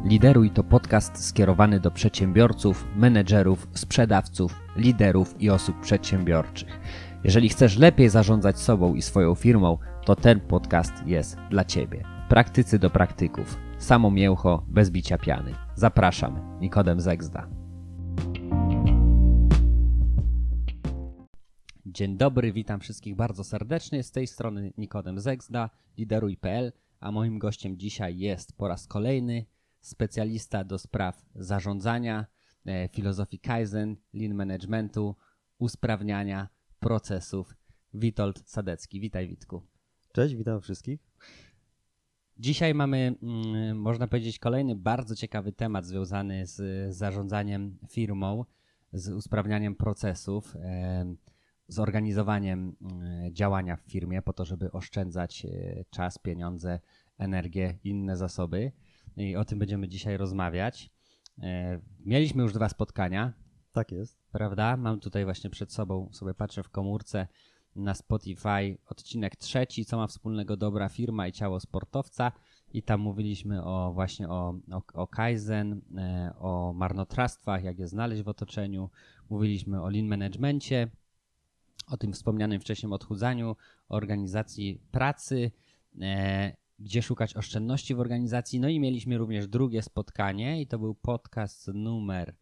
Lideruj to podcast skierowany do przedsiębiorców, menedżerów, sprzedawców, liderów i osób przedsiębiorczych. Jeżeli chcesz lepiej zarządzać sobą i swoją firmą, to ten podcast jest dla Ciebie. Praktycy do praktyków. Samo mięcho, bez bicia piany. Zapraszam, Nikodem Zegzda. Dzień dobry, witam wszystkich bardzo serdecznie. Z tej strony Nikodem Zegzda, lideruj.pl, a moim gościem dzisiaj jest po raz kolejny specjalista do spraw zarządzania, filozofii Kaizen, lean managementu, usprawniania procesów, Witold Sadecki. Witaj, Witku. Cześć, witam wszystkich. Dzisiaj mamy, można powiedzieć, kolejny bardzo ciekawy temat związany z zarządzaniem firmą, z usprawnianiem procesów, z organizowaniem działania w firmie po to, żeby oszczędzać czas, pieniądze, energię i inne zasoby. I o tym będziemy dzisiaj rozmawiać. Mieliśmy już 2 spotkania. Tak jest. Prawda? Mam tutaj właśnie przed sobą, sobie patrzę w komórce na Spotify, odcinek 3, co ma wspólnego dobra firma i ciało sportowca. I tam mówiliśmy właśnie o Kaizen, o marnotrawstwach, jak je znaleźć w otoczeniu. Mówiliśmy o lean managemencie, o tym wspomnianym wcześniej odchudzaniu, o organizacji pracy, gdzie szukać oszczędności w organizacji. No i mieliśmy również drugie spotkanie i to był podcast numer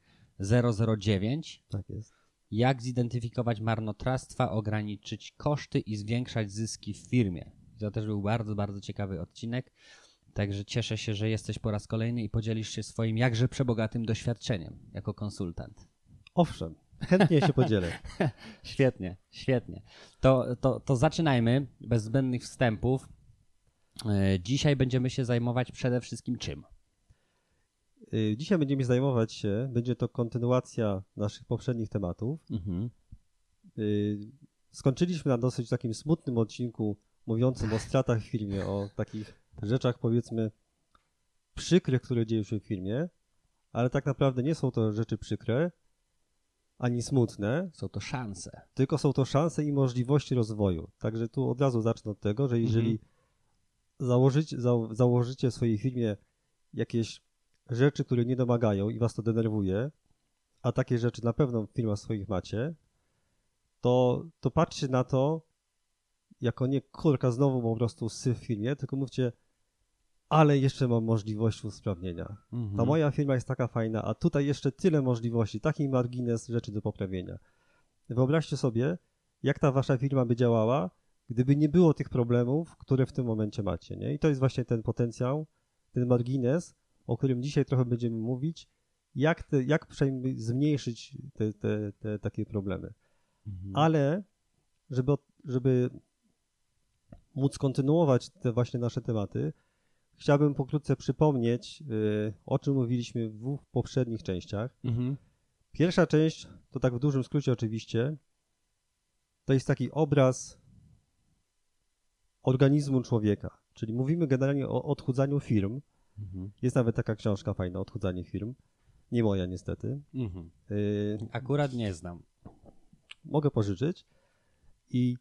009. Tak jest. Jak zidentyfikować marnotrawstwa, ograniczyć koszty i zwiększać zyski w firmie. To też był bardzo, bardzo ciekawy odcinek. Także cieszę się, że jesteś po raz kolejny i podzielisz się swoim jakże przebogatym doświadczeniem jako konsultant. Owszem, chętnie się podzielę. Świetnie, świetnie. To zaczynajmy bez zbędnych wstępów. Dzisiaj będziemy się zajmować przede wszystkim czym? Dzisiaj będziemy zajmować się, będzie to kontynuacja naszych poprzednich tematów. Skończyliśmy na dosyć takim smutnym odcinku mówiącym o stratach w firmie, o takich rzeczach powiedzmy przykrych, które dzieją się w firmie, ale tak naprawdę nie są to rzeczy przykre, ani smutne. Są to szanse. Tylko są to szanse i możliwości rozwoju. Także tu od razu zacznę od tego, że jeżeli założycie w swojej firmie jakieś rzeczy, które nie domagają i was to denerwuje, a takie rzeczy na pewno w firmach swoich macie, to patrzcie na to jako nie kurka znowu po prostu syf w firmie, tylko mówcie, ale jeszcze mam możliwość usprawnienia. Ta moja firma jest taka fajna, a tutaj jeszcze tyle możliwości, taki margines rzeczy do poprawienia. Wyobraźcie sobie, jak ta wasza firma by działała, gdyby nie było tych problemów, które w tym momencie macie. Nie? I to jest właśnie ten potencjał, ten margines, o którym dzisiaj trochę będziemy mówić, jak przynajmniej zmniejszyć te takie problemy. Ale żeby móc kontynuować te właśnie nasze tematy, chciałbym pokrótce przypomnieć, o czym mówiliśmy w 2 poprzednich częściach. Pierwsza część, to tak w dużym skrócie oczywiście, to jest taki obraz organizmu człowieka, czyli mówimy generalnie o odchudzaniu firm. Jest nawet taka książka fajna, Odchudzanie firm. Nie moja niestety. Akurat nie znam. Mogę pożyczyć. I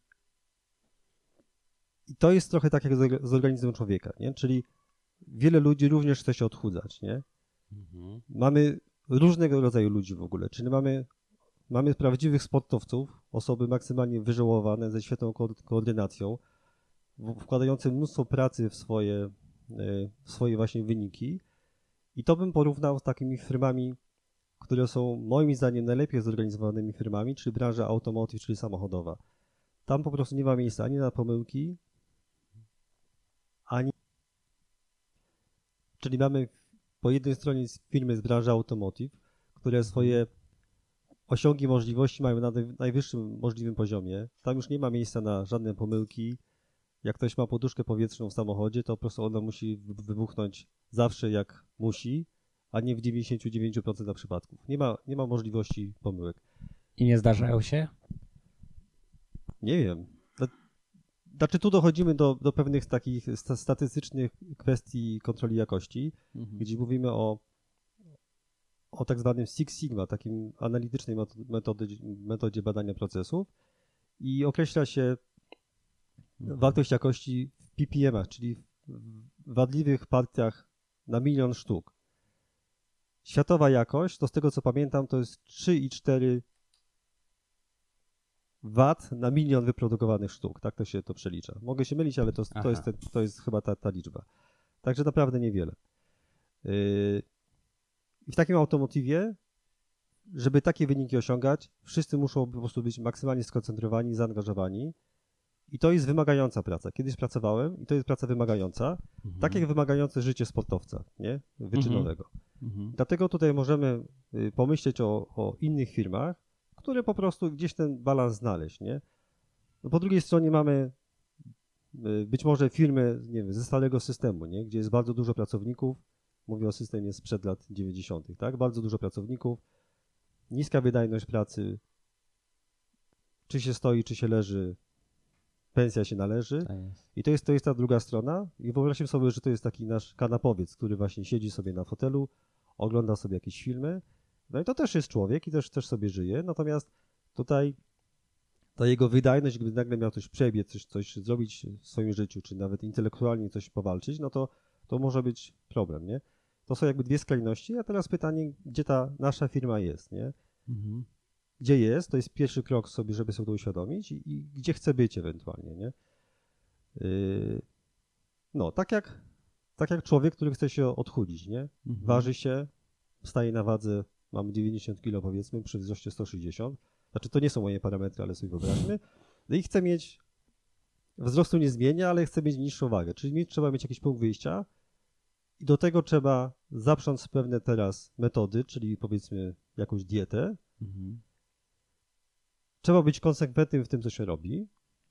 to jest trochę tak jak z organizmem człowieka, nie? Czyli wiele ludzi również chce się odchudzać, nie? Mamy różnego rodzaju ludzi w ogóle, czyli mamy prawdziwych sportowców, osoby maksymalnie wyżyłowane, ze świetną koordynacją, wkładające mnóstwo pracy w swoje właśnie wyniki. I to bym porównał z takimi firmami, które są moim zdaniem najlepiej zorganizowanymi firmami, czyli branża automotive, czyli samochodowa. Tam po prostu nie ma miejsca ani na pomyłki, Czyli mamy po jednej stronie firmy z branży automotive, które swoje osiągi, możliwości mają na najwyższym możliwym poziomie. Tam już nie ma miejsca na żadne pomyłki. Jak ktoś ma poduszkę powietrzną w samochodzie, to po prostu ona musi wybuchnąć zawsze jak musi, a nie w 99% przypadków. Nie ma możliwości pomyłek. I nie zdarzają się? Nie wiem. Znaczy tu dochodzimy do pewnych takich statystycznych kwestii kontroli jakości, gdzie mówimy o tak zwanym Six Sigma, takim analitycznej metodzie badania procesów i określa się wartość jakości w ppm-ach, czyli w wadliwych partiach na 1 000 000 sztuk. światowa jakość, to z tego co pamiętam, to jest 3,4 wat na milion wyprodukowanych sztuk. Tak to się to przelicza. Mogę się mylić, ale to jest chyba ta liczba. Także naprawdę niewiele. I w takim automotywie, żeby takie wyniki osiągać, wszyscy muszą po prostu być maksymalnie skoncentrowani, zaangażowani. I to jest wymagająca praca. Kiedyś pracowałem i to jest praca wymagająca. Tak jak wymagające życie sportowca, nie? Wyczynowego. Dlatego tutaj możemy pomyśleć o innych firmach, które po prostu gdzieś ten balans znaleźć, nie? No po drugiej stronie mamy być może firmy, nie wiem, ze starego systemu, nie? Gdzie jest bardzo dużo pracowników. Mówię o systemie sprzed lat 90., tak? Bardzo dużo pracowników, niska wydajność pracy, czy się stoi, czy się leży, pensja się należy. I to jest ta druga strona. I wyobraźmy sobie, że to jest taki nasz kanapowiec, który właśnie siedzi sobie na fotelu, ogląda sobie jakieś filmy. No i to też jest człowiek i też sobie żyje. Natomiast tutaj ta jego wydajność, gdyby nagle miał coś przebiec, coś zrobić w swoim życiu, czy nawet intelektualnie coś powalczyć, no to może być problem, nie? To są jakby dwie skrajności, a teraz pytanie, gdzie ta nasza firma jest, nie? Gdzie jest, to jest pierwszy krok sobie, żeby sobie to uświadomić i gdzie chce być ewentualnie, nie? No, tak jak człowiek, który chce się odchudzić, nie? Waży się, staje na wadze, mamy 90 kg powiedzmy, przy wzroście 160. Znaczy to nie są moje parametry, ale sobie wyobraźmy. No i chcę mieć, wzrostu nie zmienia, ale chcę mieć niższą wagę, czyli trzeba mieć jakiś punkt wyjścia i do tego trzeba zaprząc pewne teraz metody, czyli powiedzmy jakąś dietę. Trzeba być konsekwentnym w tym, co się robi.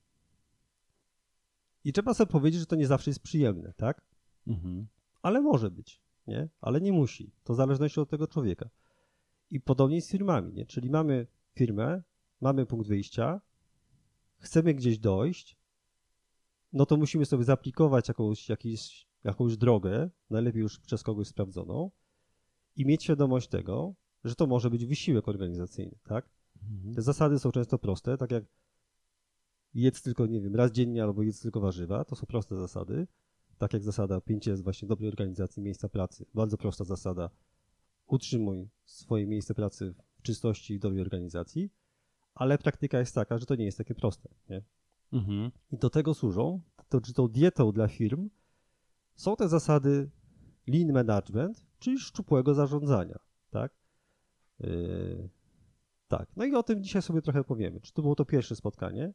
I trzeba sobie powiedzieć, że to nie zawsze jest przyjemne, tak? Ale może być, nie? Ale nie musi. To w zależności od tego człowieka. I podobnie z firmami, nie? Czyli mamy firmę, mamy punkt wyjścia, chcemy gdzieś dojść, no to musimy sobie zaaplikować jakąś drogę, najlepiej już przez kogoś sprawdzoną i mieć świadomość tego, że to może być wysiłek organizacyjny, tak? Te zasady są często proste, tak jak jedz tylko, nie wiem, raz dziennie albo jedz tylko warzywa, to są proste zasady, tak jak zasada 5S właśnie dobrej organizacji miejsca pracy, bardzo prosta zasada, utrzymuj swoje miejsce pracy w czystości i dobrej organizacji, ale praktyka jest taka, że to nie jest takie proste, nie? I do tego służą, tą dietą dla firm są te zasady lean management, czyli szczupłego zarządzania, tak? Tak, no i o tym dzisiaj sobie trochę powiemy. Czy to było to pierwsze spotkanie?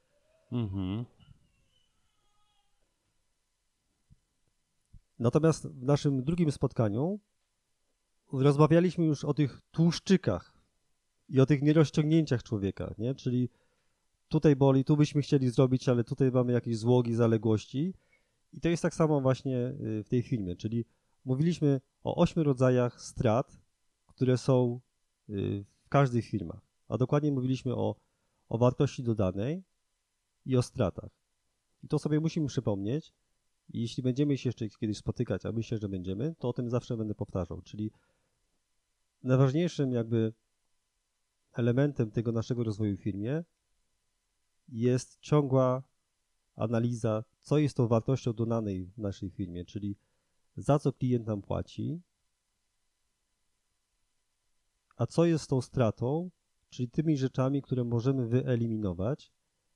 Natomiast w naszym drugim spotkaniu rozmawialiśmy już o tych tłuszczykach i o tych nierozciągnięciach człowieka, nie? Czyli tutaj boli, tu byśmy chcieli zrobić, ale tutaj mamy jakieś złogi, zaległości. I to jest tak samo właśnie w tej filmie, czyli mówiliśmy o 8 rodzajach strat, które są w każdych firmach, a dokładnie mówiliśmy o wartości dodanej i o stratach. I to sobie musimy przypomnieć i jeśli będziemy się jeszcze kiedyś spotykać, a myślę, że będziemy, to o tym zawsze będę powtarzał, czyli najważniejszym jakby elementem tego naszego rozwoju w firmie jest ciągła analiza, co jest tą wartością dodanej w naszej firmie, czyli za co klient nam płaci, a co jest tą stratą, czyli tymi rzeczami, które możemy wyeliminować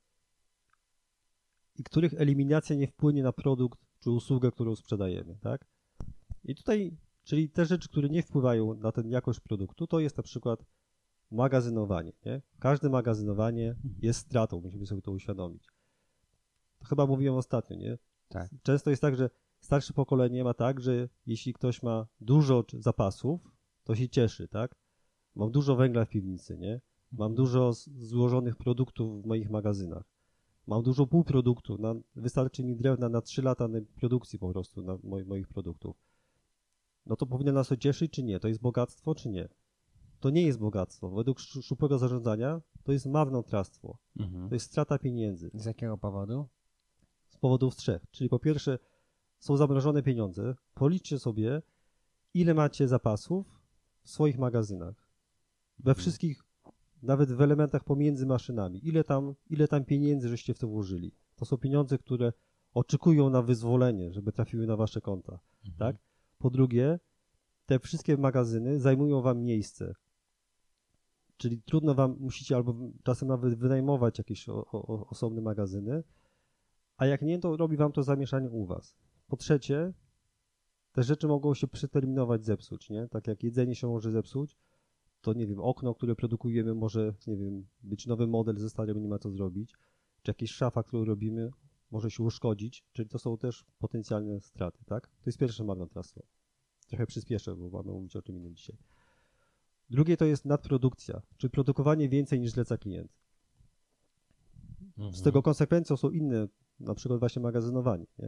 i których eliminacja nie wpłynie na produkt czy usługę, którą sprzedajemy, tak? I tutaj, czyli te rzeczy, które nie wpływają na tę jakość produktu, to jest na przykład magazynowanie, nie? Każde magazynowanie jest stratą, musimy sobie to uświadomić. To chyba mówiłem ostatnio, nie? Tak. Często jest tak, że starsze pokolenie ma tak, że jeśli ktoś ma dużo zapasów, to się cieszy, tak? Mam dużo węgla w piwnicy, nie? Mam dużo złożonych produktów w moich magazynach. Mam dużo półproduktów. Wystarczy mi drewna na 3 lata produkcji po prostu na moich produktów. No to powinno nas to cieszyć, czy nie? To jest bogactwo, czy nie? To nie jest bogactwo. Według szczupłego zarządzania to jest marnotrawstwo. To jest strata pieniędzy. Z jakiego powodu? Z powodów 3. Czyli po pierwsze są zamrożone pieniądze. Policzcie sobie, ile macie zapasów w swoich magazynach. We wszystkich, nawet w elementach pomiędzy maszynami. Ile tam pieniędzy żeście w to włożyli. To są pieniądze, które oczekują na wyzwolenie, żeby trafiły na wasze konta. Tak? Po drugie, te wszystkie magazyny zajmują wam miejsce. Czyli trudno wam, musicie albo czasem nawet wynajmować jakieś osobne magazyny, a jak nie, to robi wam to zamieszanie u was. Po trzecie, te rzeczy mogą się przeterminować, zepsuć, nie? Tak jak jedzenie się może zepsuć, to nie wiem, okno, które produkujemy, może, nie wiem, być nowy model ze starym, nie ma co zrobić, czy jakieś szafa, którą robimy, może się uszkodzić, czyli to są też potencjalne straty, tak? To jest pierwsze marnotrawstwo. Trochę przyspieszę, bo mamy mówić o czym innym dzisiaj. Drugie to jest nadprodukcja, czyli produkowanie więcej niż zleca klient. Z tego konsekwencją są inne, na przykład właśnie magazynowanie, nie?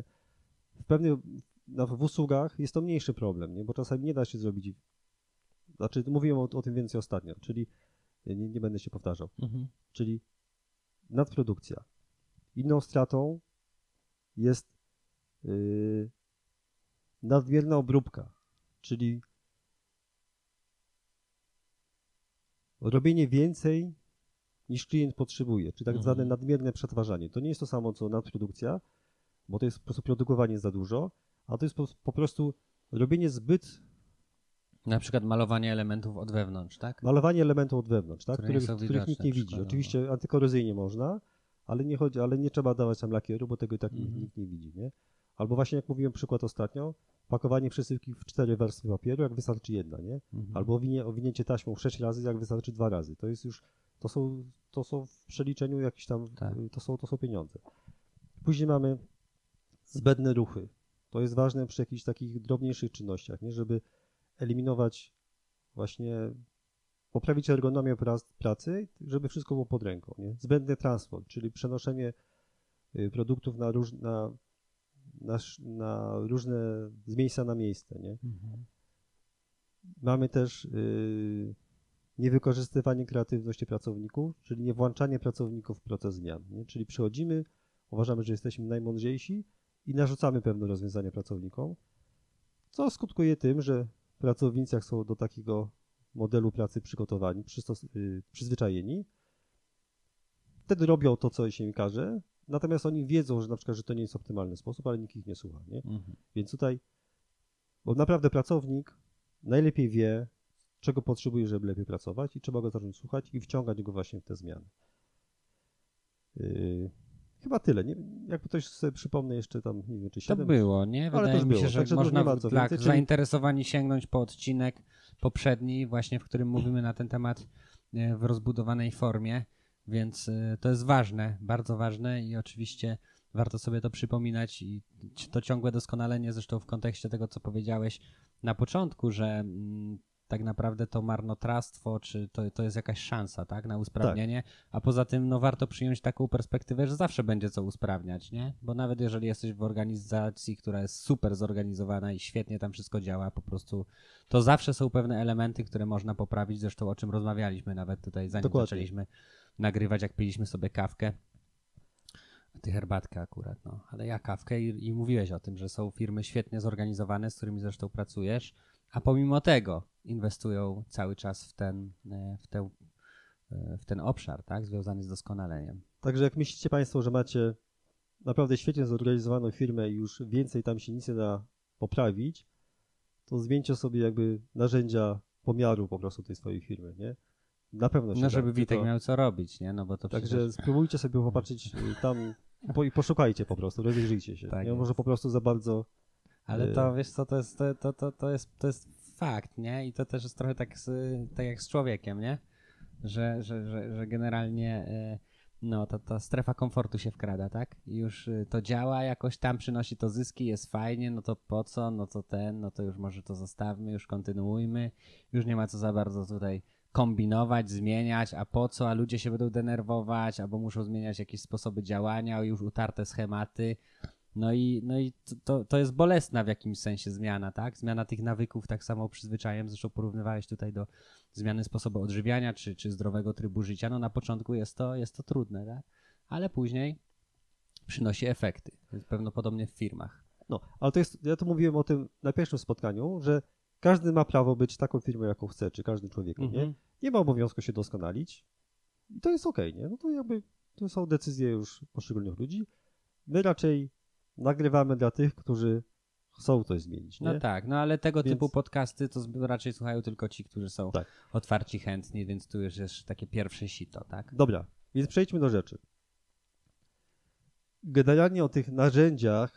W usługach jest to mniejszy problem, nie? Bo czasami nie da się zrobić, znaczy mówiłem o tym więcej ostatnio, czyli nie będę się powtarzał, czyli nadprodukcja. Inną stratą jest nadmierna obróbka, czyli robienie więcej niż klient potrzebuje, czyli tak zwane nadmierne przetwarzanie. To nie jest to samo co nadprodukcja, bo to jest po prostu produkowanie za dużo, a to jest po prostu robienie zbyt... Na przykład malowanie elementów od wewnątrz, tak? Malowanie elementów od wewnątrz, tak? Których nikt nie widzi. Oczywiście antykorozyjnie można, ale nie trzeba dawać tam lakieru, bo tego i tak nikt nie widzi, nie? Albo właśnie jak mówiłem przykład ostatnio, pakowanie przesyłki w 4 warstwy papieru, jak wystarczy jedna, nie? Albo owinięcie taśmą 6 razy, jak wystarczy 2 razy. To jest już, to są w przeliczeniu jakieś tam, tak. to są pieniądze. Później mamy zbędne ruchy. To jest ważne przy jakichś takich drobniejszych czynnościach, nie? Żeby eliminować właśnie, poprawić ergonomię pracy, żeby wszystko było pod ręką, nie? Zbędny transport, czyli przenoszenie produktów na różne, z miejsca na miejsce, nie? Mamy też niewykorzystywanie kreatywności pracowników, czyli nie włączanie pracowników w proces zmian, nie? Czyli przychodzimy, uważamy, że jesteśmy najmądrzejsi i narzucamy pewne rozwiązania pracownikom, co skutkuje tym, że pracownicy, jak są do takiego modelu pracy przygotowani, przyzwyczajeni, wtedy robią to, co się im każe, natomiast oni wiedzą, że na przykład, że to nie jest optymalny sposób, ale nikt ich nie słucha, nie? Więc tutaj, bo naprawdę pracownik najlepiej wie, czego potrzebuje, żeby lepiej pracować i trzeba go zacząć słuchać i wciągać go właśnie w te zmiany. Chyba tyle. Nie, jakby ktoś sobie przypomnę jeszcze tam, nie wiem, czy 7. To było, nie? Wydaje mi się, że także można ma co dla więcej, zainteresowani sięgnąć po odcinek poprzedni, właśnie w którym mówimy na ten temat w rozbudowanej formie, więc to jest ważne, bardzo ważne i oczywiście warto sobie to przypominać i to ciągłe doskonalenie, zresztą w kontekście tego, co powiedziałeś na początku, że tak naprawdę to marnotrawstwo, czy to jest jakaś szansa, tak, na usprawnienie, a poza tym no warto przyjąć taką perspektywę, że zawsze będzie co usprawniać, nie? Bo nawet jeżeli jesteś w organizacji, która jest super zorganizowana i świetnie tam wszystko działa, po prostu to zawsze są pewne elementy, które można poprawić, zresztą o czym rozmawialiśmy nawet tutaj, zanim zaczęliśmy nagrywać, jak piliśmy sobie kawkę. Ty herbatkę akurat, no, ale ja kawkę i mówiłeś o tym, że są firmy świetnie zorganizowane, z którymi zresztą pracujesz, a pomimo tego inwestują cały czas w ten obszar, tak, związany z doskonaleniem. Także jak myślicie Państwo, że macie naprawdę świetnie zorganizowaną firmę i już więcej tam się nic nie da poprawić, to zmieńcie sobie jakby narzędzia pomiaru po prostu tej swojej firmy, nie? Na pewno się no, żeby da, Witek miał co robić, nie? No bo to także przecież... spróbujcie sobie popatrzeć tam i poszukajcie po prostu, rozejrzyjcie się. Tak nie? Może po prostu za bardzo... Ale to, wiesz co, to jest fakt, nie? I to też jest trochę tak jak z człowiekiem, nie? Że generalnie no, ta strefa komfortu się wkrada, tak? I już to działa, jakoś tam przynosi to zyski, jest fajnie, no to po co? No to już może to zostawmy, już kontynuujmy, już nie ma co za bardzo tutaj kombinować, zmieniać, a po co? A ludzie się będą denerwować, albo muszą zmieniać jakieś sposoby działania, już utarte schematy. No i to jest bolesna w jakimś sensie zmiana, tak? Zmiana tych nawyków, tak samo przyzwyczajem, zresztą porównywałeś tutaj do zmiany sposobu odżywiania czy zdrowego trybu życia. No na początku jest to trudne, tak? Ale później przynosi efekty. Jest prawdopodobnie w firmach. No, ale to jest, ja tu mówiłem o tym na pierwszym spotkaniu, że każdy ma prawo być taką firmą, jaką chce, czy każdy człowiek, nie? Nie ma obowiązku się doskonalić i to jest okej, nie? No to jakby, to są decyzje już poszczególnych ludzi. My raczej nagrywamy dla tych, którzy chcą coś zmienić, nie? No tak, no ale tego Więc- typu podcasty to raczej słuchają tylko ci, którzy są Tak. otwarci, chętni, więc tu już jest takie pierwsze sito, tak? Dobra, więc przejdźmy do rzeczy. Generalnie o tych narzędziach,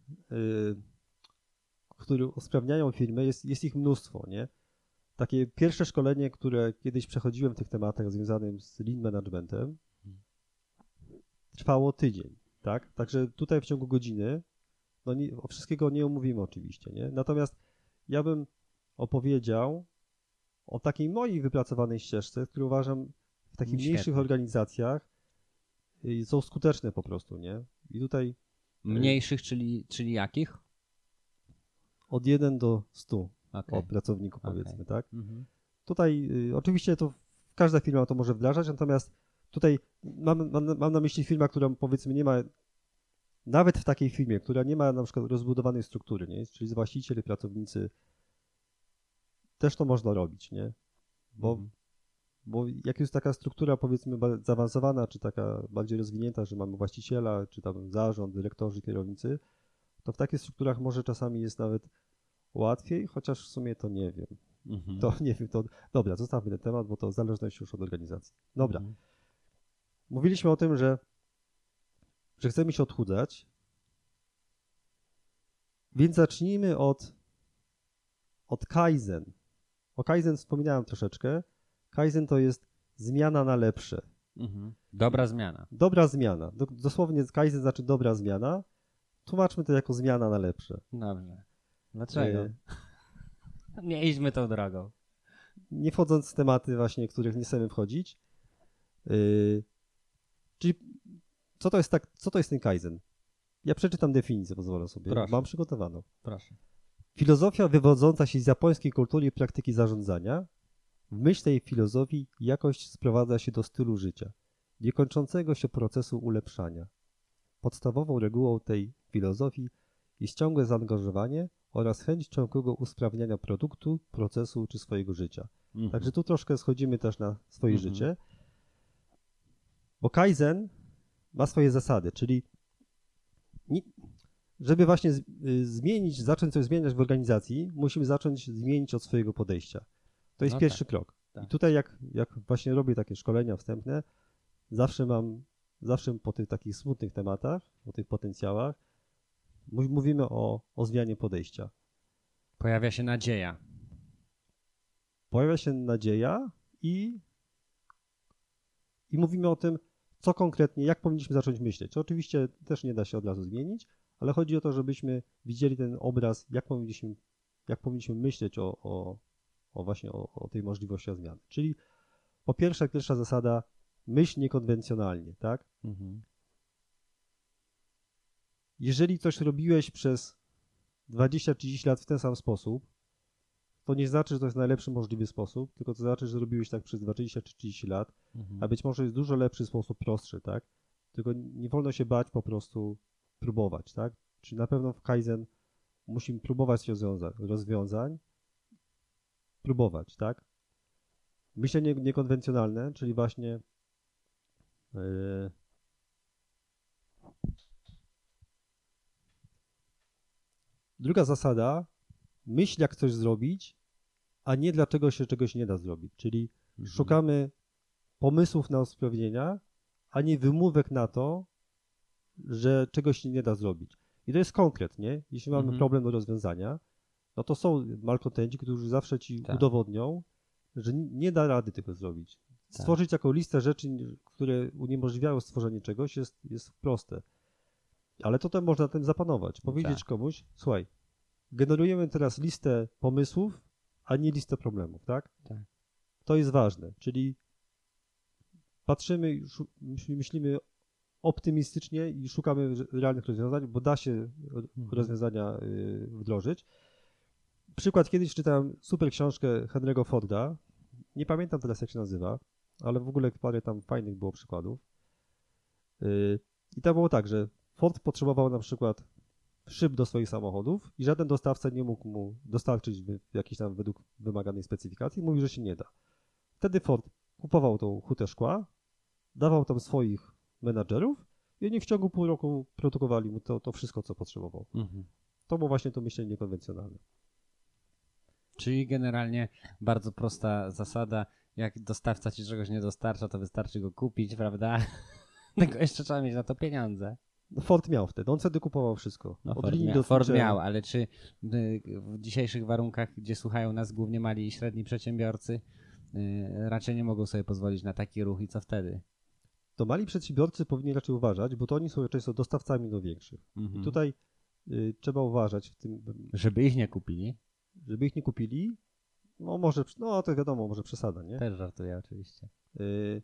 które usprawniają firmy, jest ich mnóstwo, nie? Takie pierwsze szkolenie, które kiedyś przechodziłem w tych tematach związanym z lean managementem, trwało tydzień, tak? Także tutaj w ciągu godziny, no nie, o wszystkiego nie omówimy oczywiście, nie? Natomiast ja bym opowiedział o takiej mojej wypracowanej ścieżce, które uważam w takich Świetnie. mniejszych organizacjach są skuteczne po prostu, nie? I tutaj Mniejszych, czyli jakich? od 1 do 100 Okej. od pracowników, Okej. powiedzmy, tak? Mhm. Tutaj oczywiście to każda firma to może wdrażać, natomiast tutaj mam na myśli firma, która powiedzmy nie ma, nawet w takiej firmie, która nie ma na przykład rozbudowanej struktury, nie? Czyli właściciele, pracownicy, też to można robić, nie? Mhm. Bo jak jest taka struktura powiedzmy zaawansowana, czy taka bardziej rozwinięta, że mamy właściciela, czy tam zarząd, dyrektorzy, kierownicy, to w takich strukturach może czasami jest nawet łatwiej, chociaż w sumie to nie wiem. Mhm. To nie wiem, to dobra, zostawmy ten temat, bo to w zależności już od organizacji. Dobra. Mhm. Mówiliśmy o tym, że chcemy się odchudzać, więc zacznijmy od Kaizen. O Kaizen wspominałem troszeczkę. Kaizen to jest zmiana na lepsze. Mhm. Dobra zmiana. Dobra zmiana. Dosłownie Kaizen znaczy dobra zmiana. Tłumaczmy to jako zmiana na lepsze. Dobrze. Dlaczego? Nie idźmy tą drogą. Nie wchodząc w tematy właśnie, których nie chcemy wchodzić. Czyli co to jest ten Kaizen? Ja przeczytam definicję, pozwolę sobie. Proszę. Mam przygotowaną. Proszę. Filozofia wywodząca się z japońskiej kultury i praktyki zarządzania. W myśl tej filozofii jakość sprowadza się do stylu życia, niekończącego się procesu ulepszania. Podstawową regułą tej filozofii jest ciągłe zaangażowanie oraz chęć ciągłego usprawniania produktu, procesu czy swojego życia. Mhm. Także tu troszkę schodzimy też na swoje Mhm. życie. Bo Kaizen ma swoje zasady, czyli żeby właśnie zacząć coś zmieniać w organizacji, musimy zacząć zmienić od swojego podejścia. To jest No pierwszy tak, krok. tak. I tutaj jak właśnie robię takie szkolenia wstępne, zawsze po tych takich smutnych tematach, o tych potencjałach, mówimy o zmianie podejścia. Pojawia się nadzieja. Pojawia się nadzieja i mówimy o tym, co konkretnie, jak powinniśmy zacząć myśleć. Oczywiście też nie da się od razu zmienić, ale chodzi o to, żebyśmy widzieli ten obraz, jak powinniśmy myśleć właśnie o tej możliwości zmiany. Czyli po pierwsze, pierwsza zasada, myśl niekonwencjonalnie, tak? Mhm. Jeżeli coś robiłeś przez 20-30 lat w ten sam sposób, to nie znaczy, że to jest najlepszy możliwy sposób, tylko to znaczy, że robiłeś tak przez 20 czy 30 lat, Mhm. a być może jest dużo lepszy sposób, prostszy, tak? Tylko nie wolno się bać po prostu próbować, tak? Czyli na pewno w Kaizen musimy próbować rozwiązań, próbować, tak? Myślenie niekonwencjonalne, czyli właśnie druga zasada, myśl jak coś zrobić, a nie dlaczego się czegoś nie da zrobić. Czyli szukamy pomysłów na usprawnienia, a nie wymówek na to, że czegoś się nie da zrobić. I to jest konkret, nie? Jeśli mamy problem do rozwiązania, no to są malkontenci, którzy zawsze ci udowodnią, że nie da rady tego zrobić. Stworzyć taką listę rzeczy, które uniemożliwiają stworzenie czegoś, jest proste. Ale to można na tym zapanować. Powiedzieć komuś, słuchaj, generujemy teraz listę pomysłów, a nie listę problemów, tak? Tak. To jest ważne, czyli patrzymy, myślimy optymistycznie i szukamy realnych rozwiązań, bo da się rozwiązania wdrożyć. Przykład, kiedyś czytałem super książkę Henry'ego Forda, nie pamiętam teraz jak się nazywa, ale w ogóle parę tam fajnych było przykładów. I tam było tak, że Ford potrzebował na przykład szyb do swoich samochodów i żaden dostawca nie mógł mu dostarczyć jakiejś tam według wymaganej specyfikacji, mówi, że się nie da. Wtedy Ford kupował tą hutę szkła, dawał tam swoich menadżerów i oni w ciągu pół roku produkowali mu to wszystko, co potrzebował. Mhm. To było właśnie to myślenie niekonwencjonalne. Czyli generalnie bardzo prosta zasada, jak dostawca ci czegoś nie dostarcza, to wystarczy go kupić, prawda? Tylko jeszcze trzeba mieć na to pieniądze. No Ford miał wtedy, on wtedy kupował wszystko. No, Od linii Ford lotniczej- miał, ale czy w dzisiejszych warunkach, gdzie słuchają nas głównie mali i średni przedsiębiorcy, raczej nie mogą sobie pozwolić na taki ruch i co wtedy? To mali przedsiębiorcy powinni raczej uważać, bo to oni są często dostawcami do większych. Mhm. I tutaj trzeba uważać w tym, Żeby ich nie kupili? żeby ich nie kupili. No może, no to wiadomo, może przesada, nie? Też żartuję oczywiście. Y,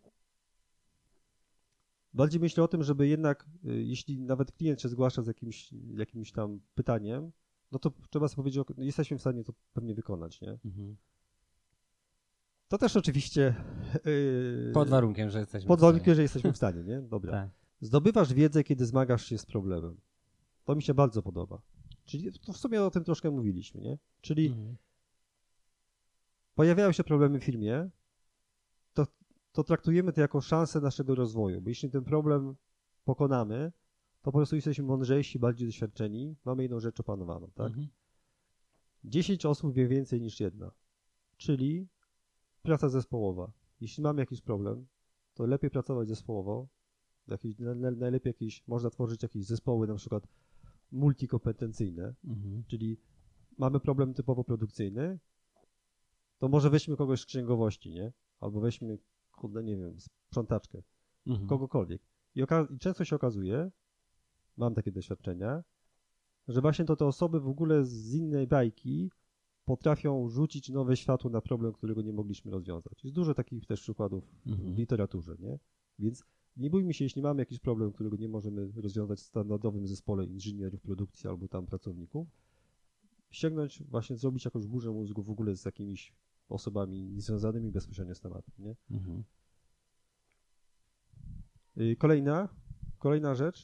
Bardziej myślę o tym, żeby jednak, jeśli nawet klient się zgłasza z jakimś tam pytaniem, no to trzeba sobie powiedzieć, no jesteśmy w stanie to pewnie wykonać, nie? Mhm. To też oczywiście Pod warunkiem, że jesteśmy pod w stanie. warunkiem, że jesteśmy w stanie, nie? Dobra. Tak. Zdobywasz wiedzę, kiedy zmagasz się z problemem. To mi się bardzo podoba. Czyli to w sumie o tym troszkę mówiliśmy, nie? Czyli Mhm. pojawiają się problemy w firmie, to traktujemy to jako szansę naszego rozwoju, bo jeśli ten problem pokonamy, to po prostu jesteśmy mądrzejsi, bardziej doświadczeni, mamy jedną rzecz opanowaną, tak? Mhm. 10 osób wie więcej niż jedna, czyli praca zespołowa. Jeśli mamy jakiś problem, to lepiej pracować zespołowo, najlepiej można tworzyć jakieś zespoły, na przykład multikompetencyjne, Mhm. czyli mamy problem typowo produkcyjny, to może weźmy kogoś z księgowości, nie? Albo weźmy, kurde, nie wiem, sprzątaczkę, Mhm. kogokolwiek. I często się okazuje, mam takie doświadczenia, że właśnie to te osoby w ogóle z innej bajki potrafią rzucić nowe światło na problem, którego nie mogliśmy rozwiązać. Jest dużo takich też przykładów Mhm. w literaturze, nie? Więc nie bójmy się, jeśli mamy jakiś problem, którego nie możemy rozwiązać w standardowym zespole inżynierów produkcji albo tam pracowników, sięgnąć, właśnie zrobić jakąś burzę mózgu w ogóle z jakimiś osobami niezwiązanymi bezpośrednio z tematem, nie? Mhm. Kolejna rzecz.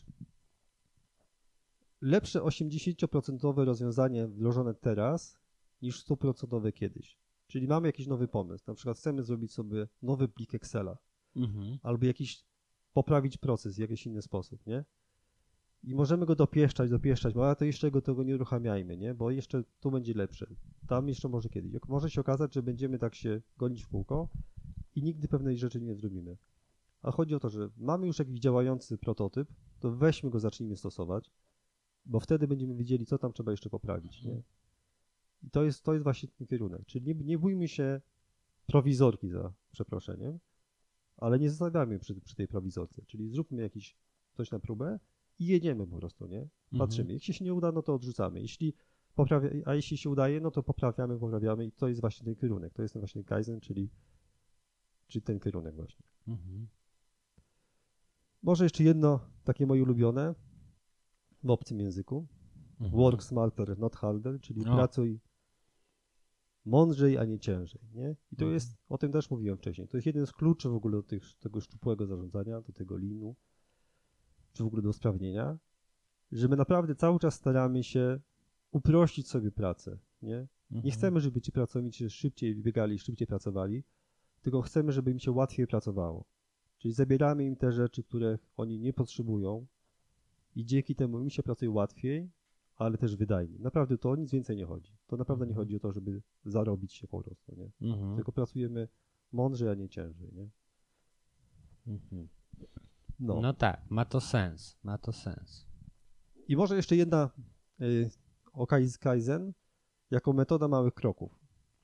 Lepsze 80% rozwiązanie wdrożone teraz niż 100% kiedyś. Czyli mamy jakiś nowy pomysł, na przykład chcemy zrobić sobie nowy plik Excela Mhm. albo poprawić proces w jakiś inny sposób, nie? I możemy go dopieszczać, ale to jeszcze tego nie uruchamiajmy, nie? Bo jeszcze tu będzie lepsze. Tam jeszcze może kiedyś. Może się okazać, że będziemy tak się gonić w kółko i nigdy pewnej rzeczy nie zrobimy. A chodzi o to, że mamy już jakiś działający prototyp, to weźmy go, zacznijmy stosować, bo wtedy będziemy wiedzieli, co tam trzeba jeszcze poprawić, nie? I to jest właśnie ten kierunek. Czyli nie bójmy się prowizorki, za przeproszeniem, ale nie zostawiamy przy tej prowizorce. Czyli zróbmy coś na próbę i jedziemy po prostu, nie? Patrzymy. Jeśli się nie uda, no to odrzucamy. A jeśli się udaje, no to poprawiamy i to jest właśnie ten kierunek. To jest ten właśnie Kaizen, czyli ten kierunek właśnie. Mhm. Może jeszcze jedno takie moje ulubione w obcym języku. Mhm. Work smarter, not harder, czyli No. pracuj mądrzej, a nie ciężej, nie? I to Mhm. jest, o tym też mówiłem wcześniej, to jest jeden z kluczy w ogóle do tego szczupłego zarządzania, do tego leanu, czy w ogóle do usprawnienia, że my naprawdę cały czas staramy się uprościć sobie pracę, nie? Nie Mhm. chcemy, żeby ci pracownicy szybciej biegali, szybciej pracowali, tylko chcemy, żeby im się łatwiej pracowało. Czyli zabieramy im te rzeczy, których oni nie potrzebują i dzięki temu im się pracuje łatwiej, ale też wydajniej. Naprawdę to o nic więcej nie chodzi. To naprawdę nie chodzi o to, żeby zarobić się po prostu, nie? Mhm. Tylko pracujemy mądrzej, a nie ciężej, nie? Mhm. No. No tak, ma to sens. I może jeszcze jedna o Kaizen jako metoda małych kroków.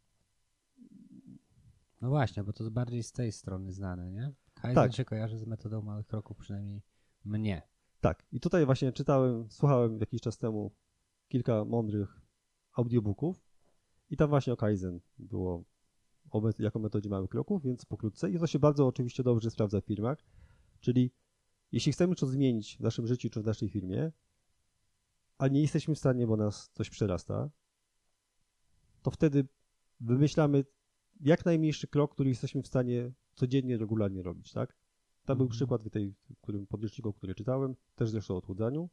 No właśnie, bo to jest bardziej z tej strony znane, nie? Kaizen Tak. się kojarzy z metodą małych kroków, przynajmniej mnie. Tak. I tutaj właśnie słuchałem jakiś czas temu kilka mądrych audiobooków i tam właśnie o Kaizen było jako metodzie małych kroków, więc pokrótce. I to się bardzo oczywiście dobrze sprawdza w firmach. Czyli jeśli chcemy coś zmienić w naszym życiu czy w naszej firmie, a nie jesteśmy w stanie, bo nas coś przerasta, to wtedy wymyślamy jak najmniejszy krok, który jesteśmy w stanie codziennie, regularnie robić, tak? To był przykład w podręczniku, który czytałem, też zresztą o odchudzaniu,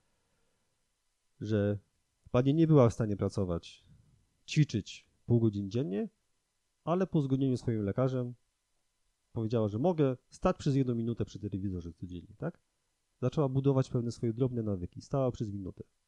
że pani nie była w stanie ćwiczyć pół godziny dziennie, ale po uzgodnieniu z swoim lekarzem powiedziała, że mogę stać przez 1 minutę przy telewizorze codziennie, tak? Zaczęła budować pewne swoje drobne nawyki, stała przez minutę. Mhm.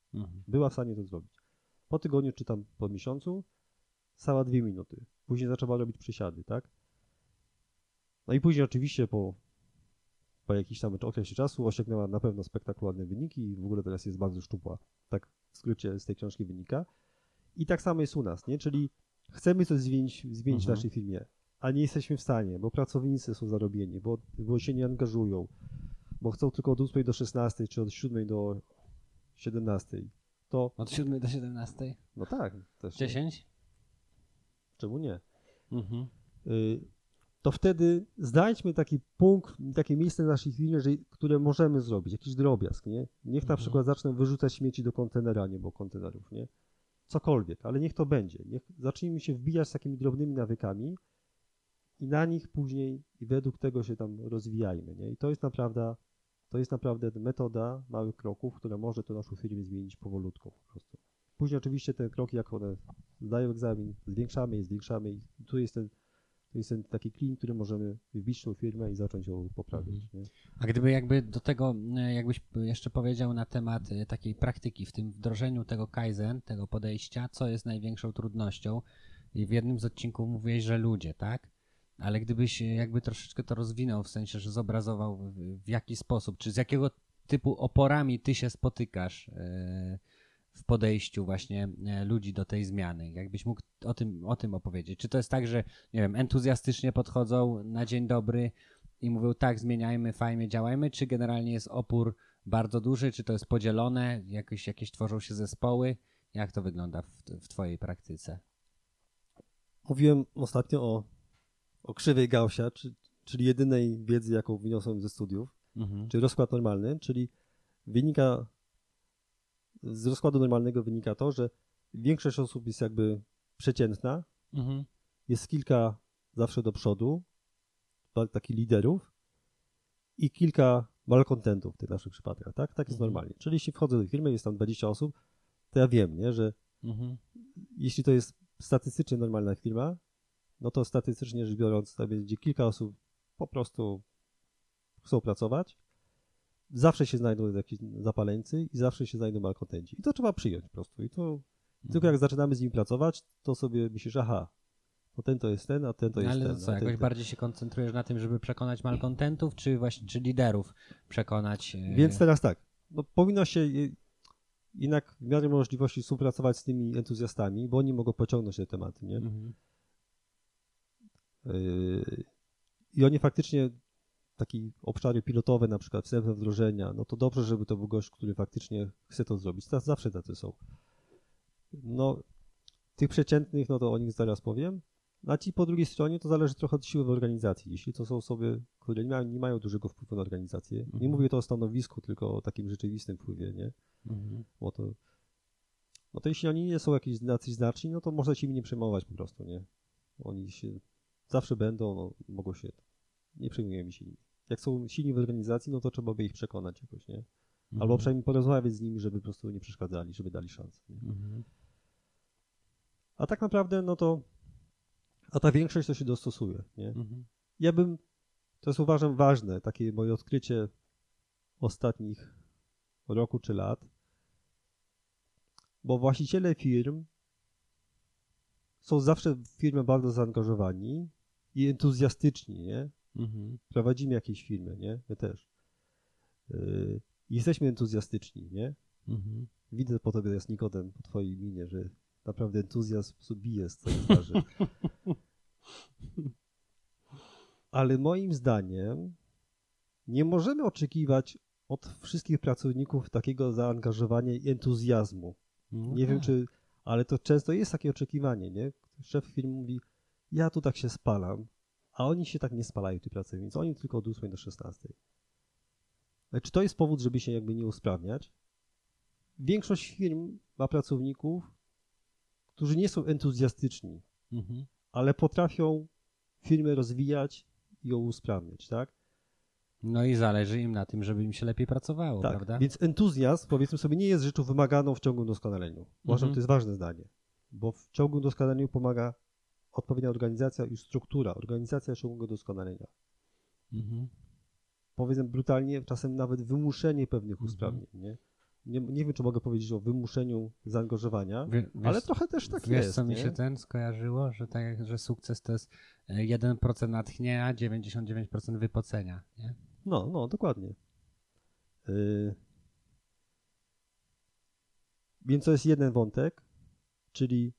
Była w stanie to zrobić. Po tygodniu czy tam po miesiącu stała 2 minuty. Później zaczęła robić przysiady, tak? No i później oczywiście po jakimś tam okresie czasu osiągnęła na pewno spektakularne wyniki i w ogóle teraz jest bardzo szczupła. Tak w skrócie z tej książki wynika. I tak samo jest u nas, nie? Czyli chcemy coś zmienić w naszej firmie, a nie jesteśmy w stanie, bo pracownicy są zarobieni, bo się nie angażują, bo chcą tylko od 8 do 16 czy od 7 do 17. To, Od 7 do 17? no tak. Też 10? Czemu nie? Mhm. To wtedy znajdźmy taki punkt, takie miejsce w naszej firmie, które możemy zrobić, jakiś drobiazg, nie? Niech na przykład zaczną wyrzucać śmieci do kontenera, nie było kontenerów, nie? Cokolwiek, ale niech to będzie. Zacznijmy się wbijać z takimi drobnymi nawykami i na nich później i według tego się tam rozwijajmy, nie? I to jest naprawdę metoda małych kroków, która może to naszą firmę zmienić powolutku po prostu. Później oczywiście te kroki, jak one zdają egzamin, zwiększamy i tu jest ten taki klin, który możemy wbić w tą firmę i zacząć ją poprawiać. Nie? A gdyby jakby do tego, jakbyś jeszcze powiedział na temat takiej praktyki, w tym wdrożeniu tego Kaizen, tego podejścia, co jest największą trudnością? I w jednym z odcinków mówiłeś, że ludzie, tak? Ale gdybyś jakby troszeczkę to rozwinął, w sensie, że zobrazował w jaki sposób, czy z jakiego typu oporami ty się spotykasz w podejściu właśnie ludzi do tej zmiany. Jakbyś mógł o tym opowiedzieć. Czy to jest tak, że nie wiem, entuzjastycznie podchodzą na dzień dobry i mówią tak, zmieniajmy, fajnie, działajmy, czy generalnie jest opór bardzo duży, czy to jest podzielone, jakieś tworzą się zespoły? Jak to wygląda w twojej praktyce? Mówiłem ostatnio o krzywej Gaussia, czyli jedynej wiedzy, jaką wyniosłem ze studiów, czyli rozkład normalny, czyli z rozkładu normalnego wynika to, że większość osób jest jakby przeciętna, jest kilka zawsze do przodu, takich liderów i kilka malkontentów w tych naszych przypadkach, tak? Tak jest normalnie. Czyli jeśli wchodzę do firmy, jest tam 20 osób, to ja wiem, nie, że jeśli to jest statystycznie normalna firma, no to statystycznie rzecz biorąc, tam będzie kilka osób po prostu chcą pracować, zawsze się znajdą jakieś zapaleńcy i zawsze się znajdą malkontenci. I to trzeba przyjąć po prostu. Tylko jak zaczynamy z nimi pracować, to sobie myślisz, aha, to ten to jest ten, a ten to jest ten. Ale co, jakoś bardziej się koncentrujesz na tym, żeby przekonać malkontentów, czy liderów przekonać? Więc teraz tak, no powinno się jednak w miarę możliwości współpracować z tymi entuzjastami, bo oni mogą pociągnąć te tematy, nie? I oni faktycznie takie obszary pilotowe, na przykład wstępne wdrożenia, no to dobrze, żeby to był gość, który faktycznie chce to zrobić. Zawsze tacy są. No, tych przeciętnych, no to o nich zaraz powiem. A ci po drugiej stronie to zależy trochę od siły w organizacji. Jeśli to są osoby, które nie mają dużego wpływu na organizację, nie mówię to o stanowisku, tylko o takim rzeczywistym wpływie, nie? Bo to, no to jeśli oni nie są jakiś znaczni, no to można się im nie przejmować po prostu, nie? Oni się zawsze będą, no, mogą się, nie przejmujemy się nimi. Jak są silni w organizacji, no to trzeba by ich przekonać jakoś, nie? Albo przynajmniej porozmawiać z nimi, żeby po prostu nie przeszkadzali, żeby dali szansę. Nie? A tak naprawdę, no to ta większość to się dostosuje, nie? To jest uważam ważne, takie moje odkrycie ostatnich roku czy lat, bo właściciele firm są zawsze w firmie bardzo zaangażowani i entuzjastyczni, nie? Prowadzimy jakieś firmy, nie? My też. Jesteśmy entuzjastyczni, nie? Widzę po tobie, jest Nikodem, po twojej minie, że naprawdę entuzjazm bije z twojej twarzy. Ale moim zdaniem nie możemy oczekiwać od wszystkich pracowników takiego zaangażowania i entuzjazmu. Nie wiem, ale to często jest takie oczekiwanie, nie? Szef firmy mówi, ja tu tak się spalam, a oni się tak nie spalają, ci pracownicy. Oni tylko od 8 do 16. Czy to jest powód, żeby się jakby nie usprawniać? Większość firm ma pracowników, którzy nie są entuzjastyczni, ale potrafią firmę rozwijać i ją usprawniać, tak? No i zależy im na tym, żeby im się lepiej pracowało, tak, prawda? Więc entuzjazm, powiedzmy sobie, nie jest rzeczą wymaganą w ciągłym doskonaleniu. Uważam, to jest ważne zdanie, bo w ciągłym doskonaleniu pomaga odpowiednia organizacja i struktura, organizacja ciągłego doskonalenia. Powiedzmy brutalnie, czasem nawet wymuszenie pewnych usprawnień, nie? nie wiem, czy mogę powiedzieć o wymuszeniu zaangażowania, ale trochę też tak wiesz, jest. co mi nie? się skojarzyło? Że tak jak, że sukces to jest 1% natchnienia, 99% wypocenia, nie? No, dokładnie. Więc to jest jeden wątek, czyli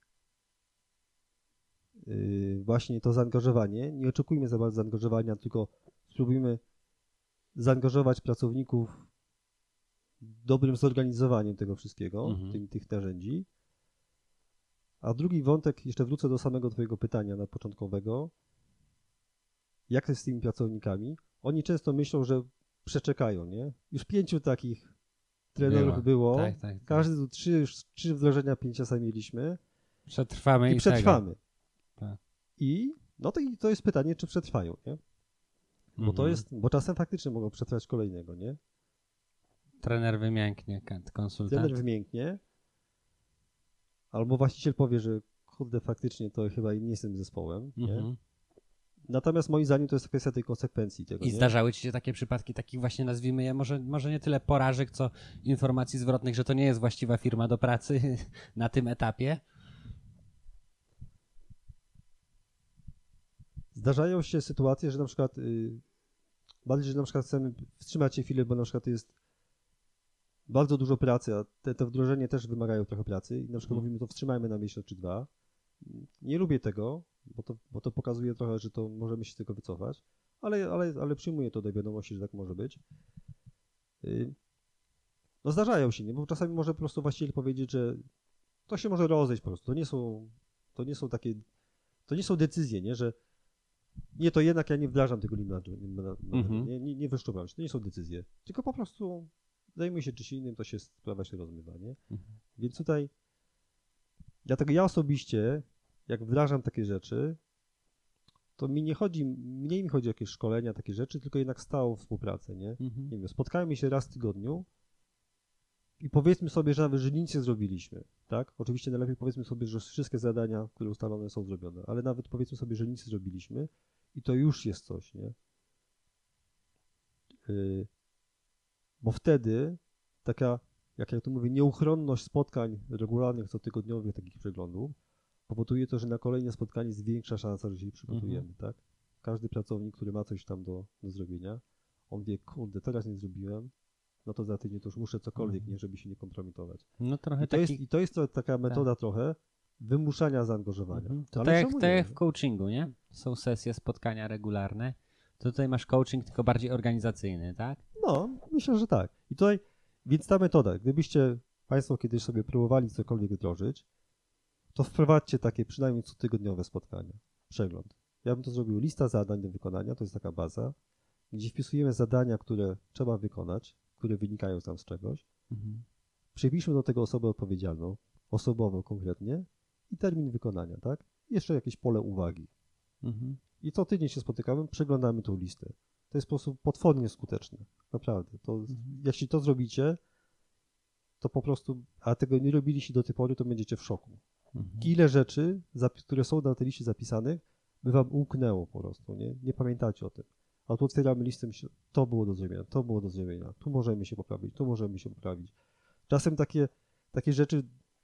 właśnie to zaangażowanie. Nie oczekujmy za bardzo zaangażowania, tylko spróbujmy zaangażować pracowników dobrym zorganizowaniem tego wszystkiego, tych narzędzi. A drugi wątek, jeszcze wrócę do samego twojego pytania na początkowego. Jak jest z tymi pracownikami? Oni często myślą, że przeczekają, nie? Już 5 takich trenerów było. Tak. Każdy tu 3 wdrożenia 5 czasami mieliśmy. Przetrwamy I przetrwamy. Tak. I to jest pytanie, czy przetrwają, nie? Bo czasem faktycznie mogą przetrwać kolejnego, nie? Trener wymięknie, konsultant. Trener wymięknie, albo właściciel powie, że kurde, faktycznie to chyba nie jestem zespołem, nie? Natomiast moim zdaniem to jest kwestia tej konsekwencji tego, I zdarzały ci się takie przypadki, takich właśnie nazwijmy je, może nie tyle porażek, co informacji zwrotnych, że to nie jest właściwa firma do pracy na tym etapie? Zdarzają się sytuacje, że na przykład bardziej, że na przykład chcemy wstrzymać się chwilę, bo na przykład jest bardzo dużo pracy, a te wdrożenie też wymagają trochę pracy i na przykład mówimy, to wstrzymajmy na miesiąc czy 2. Nie lubię tego, bo to pokazuje trochę, że to możemy się z tego wycofać, ale przyjmuję to do wiadomości, że tak może być. No zdarzają się, nie? Bo czasami może po prostu właściciel powiedzieć, że to się może rozejść po prostu. To nie są decyzje, nie? Że nie, to jednak ja nie wdrażam tego nie wyszczuwam się. To nie są decyzje, tylko po prostu zajmuję się czymś innym, sprawa się rozmywa, nie? Więc tutaj dlatego ja osobiście, jak wdrażam takie rzeczy, to mniej mi chodzi o jakieś szkolenia, takie rzeczy, tylko jednak stałą współpracę, nie? Nie wiem, spotkajmy się raz w tygodniu i powiedzmy sobie, że nawet, że nic nie zrobiliśmy, tak? Oczywiście najlepiej powiedzmy sobie, że wszystkie zadania, które ustalone są zrobione, ale nawet powiedzmy sobie, że nic nie zrobiliśmy i to już jest coś, nie? Bo wtedy taka, jak ja tu mówię, nieuchronność spotkań regularnych, cotygodniowych takich przeglądów powoduje to, że na kolejne spotkanie jest większa szansa, że się przygotujemy, tak? Każdy pracownik, który ma coś tam do zrobienia, on wie, kurde, teraz nie zrobiłem, no to za tydzień to już muszę cokolwiek, nie, żeby się nie kompromitować. No trochę to jest taka metoda trochę wymuszania zaangażowania. To tak jak w coachingu, nie? Są sesje, spotkania regularne. To tutaj masz coaching tylko bardziej organizacyjny, tak? No, myślę, że tak. Więc ta metoda, gdybyście Państwo kiedyś sobie próbowali cokolwiek wdrożyć, to wprowadźcie takie przynajmniej cotygodniowe spotkania, przegląd. Ja bym to zrobił, lista zadań do wykonania, to jest taka baza, gdzie wpisujemy zadania, które trzeba wykonać, które wynikają tam z czegoś. Przypiszmy do tego osobę odpowiedzialną, osobową konkretnie i termin wykonania, tak? I jeszcze jakieś pole uwagi. I co tydzień się spotykamy, przeglądamy tą listę. To jest w sposób potwornie skuteczny, naprawdę. Jeśli to zrobicie, to po prostu, a tego nie robiliście do tej pory, to będziecie w szoku. Ile rzeczy, które są na tej liście zapisanych, by wam umknęło po prostu, nie pamiętacie o tym. A tu otwieramy listę, myślę, to było do zrobienia, to było do zrobienia, tu możemy się poprawić, tu możemy się poprawić. Czasem takie rzeczy,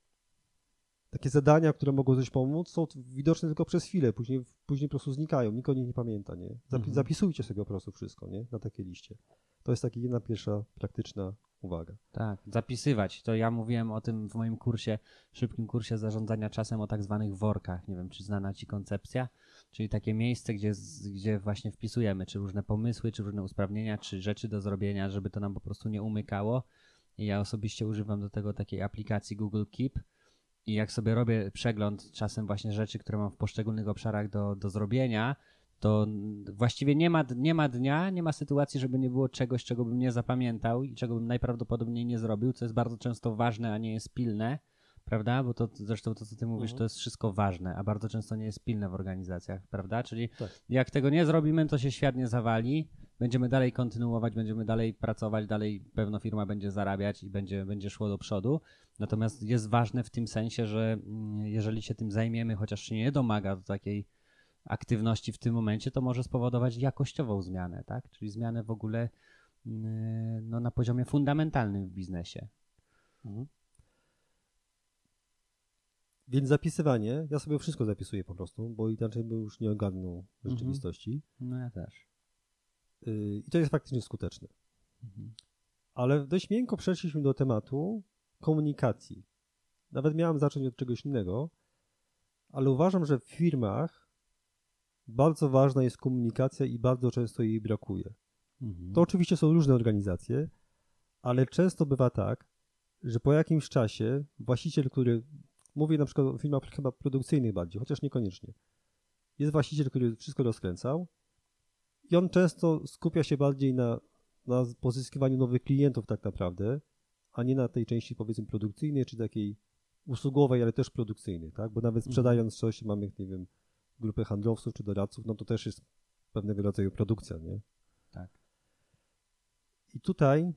takie zadania, które mogą coś pomóc, są widoczne tylko przez chwilę, później po prostu znikają, nikt o nich nie pamięta, nie? Zapisujcie sobie po prostu wszystko, nie? Na takiej liście. To jest taka jedna pierwsza praktyczna uwaga. Tak, zapisywać. To ja mówiłem o tym w moim kursie, szybkim kursie zarządzania czasem, o tak zwanych workach. Nie wiem, czy znana ci koncepcja, czyli takie miejsce, gdzie właśnie wpisujemy, czy różne pomysły, czy różne usprawnienia, czy rzeczy do zrobienia, żeby to nam po prostu nie umykało. I ja osobiście używam do tego takiej aplikacji Google Keep. I jak sobie robię przegląd czasem właśnie rzeczy, które mam w poszczególnych obszarach do zrobienia, to właściwie nie ma dnia, nie ma sytuacji, żeby nie było czegoś, czego bym nie zapamiętał i czego bym najprawdopodobniej nie zrobił, co jest bardzo często ważne, a nie jest pilne, prawda? Bo to zresztą to, co ty mówisz, to jest wszystko ważne, a bardzo często nie jest pilne w organizacjach, prawda? Czyli jak tego nie zrobimy, to się świat nie zawali, będziemy dalej kontynuować, będziemy dalej pracować, dalej pewno firma będzie zarabiać i będzie szło do przodu. Natomiast jest ważne w tym sensie, że jeżeli się tym zajmiemy, chociaż się nie domaga do takiej aktywności w tym momencie, to może spowodować jakościową zmianę, tak? Czyli zmianę w ogóle na poziomie fundamentalnym w biznesie. Mhm. Więc zapisywanie, ja sobie wszystko zapisuję po prostu, bo inaczej bym już nie ogarnął rzeczywistości. No ja też. I to jest faktycznie skuteczne. Ale dość miękko przeszliśmy do tematu komunikacji. Nawet miałem zacząć od czegoś innego, ale uważam, że w firmach bardzo ważna jest komunikacja i bardzo często jej brakuje. To oczywiście są różne organizacje, ale często bywa tak, że po jakimś czasie właściciel, który, mówię na przykład o firmach chyba produkcyjnych bardziej, chociaż niekoniecznie, jest właściciel, który wszystko rozkręcał i on często skupia się bardziej na pozyskiwaniu nowych klientów tak naprawdę, a nie na tej części powiedzmy produkcyjnej, czy takiej usługowej, ale też produkcyjnej, tak? Bo nawet sprzedając coś, mamy, nie wiem, grupę handlowców czy doradców, no to też jest pewnego rodzaju produkcja, nie? Tak. I tutaj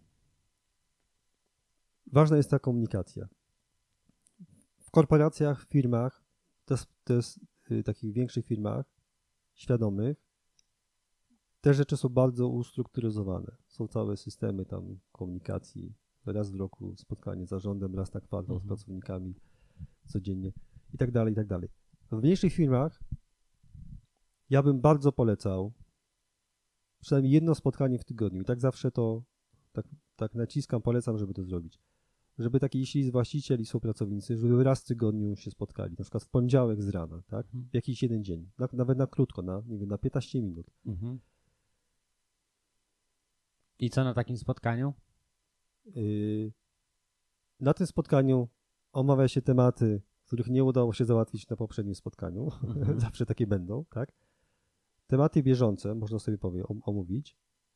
ważna jest ta komunikacja. W korporacjach, w firmach, takich większych firmach, świadomych, te rzeczy są bardzo ustrukturyzowane. Są całe systemy tam komunikacji, raz w roku spotkanie z zarządem, raz na kwartał z pracownikami codziennie i tak dalej, i tak dalej. W mniejszych firmach ja bym bardzo polecał przynajmniej jedno spotkanie w tygodniu i tak zawsze to tak naciskam, polecam, żeby to zrobić. Żeby taki, jeśli jest właściciel i są pracownicy, żeby raz w tygodniu się spotkali, na przykład w poniedziałek z rana, tak? W jakiś jeden dzień, nawet na krótko, nie wiem, na 15 minut. I co na takim spotkaniu? Na tym spotkaniu omawia się tematy, których nie udało się załatwić na poprzednim spotkaniu. Zawsze takie będą, tak? Tematy bieżące, można sobie omówić.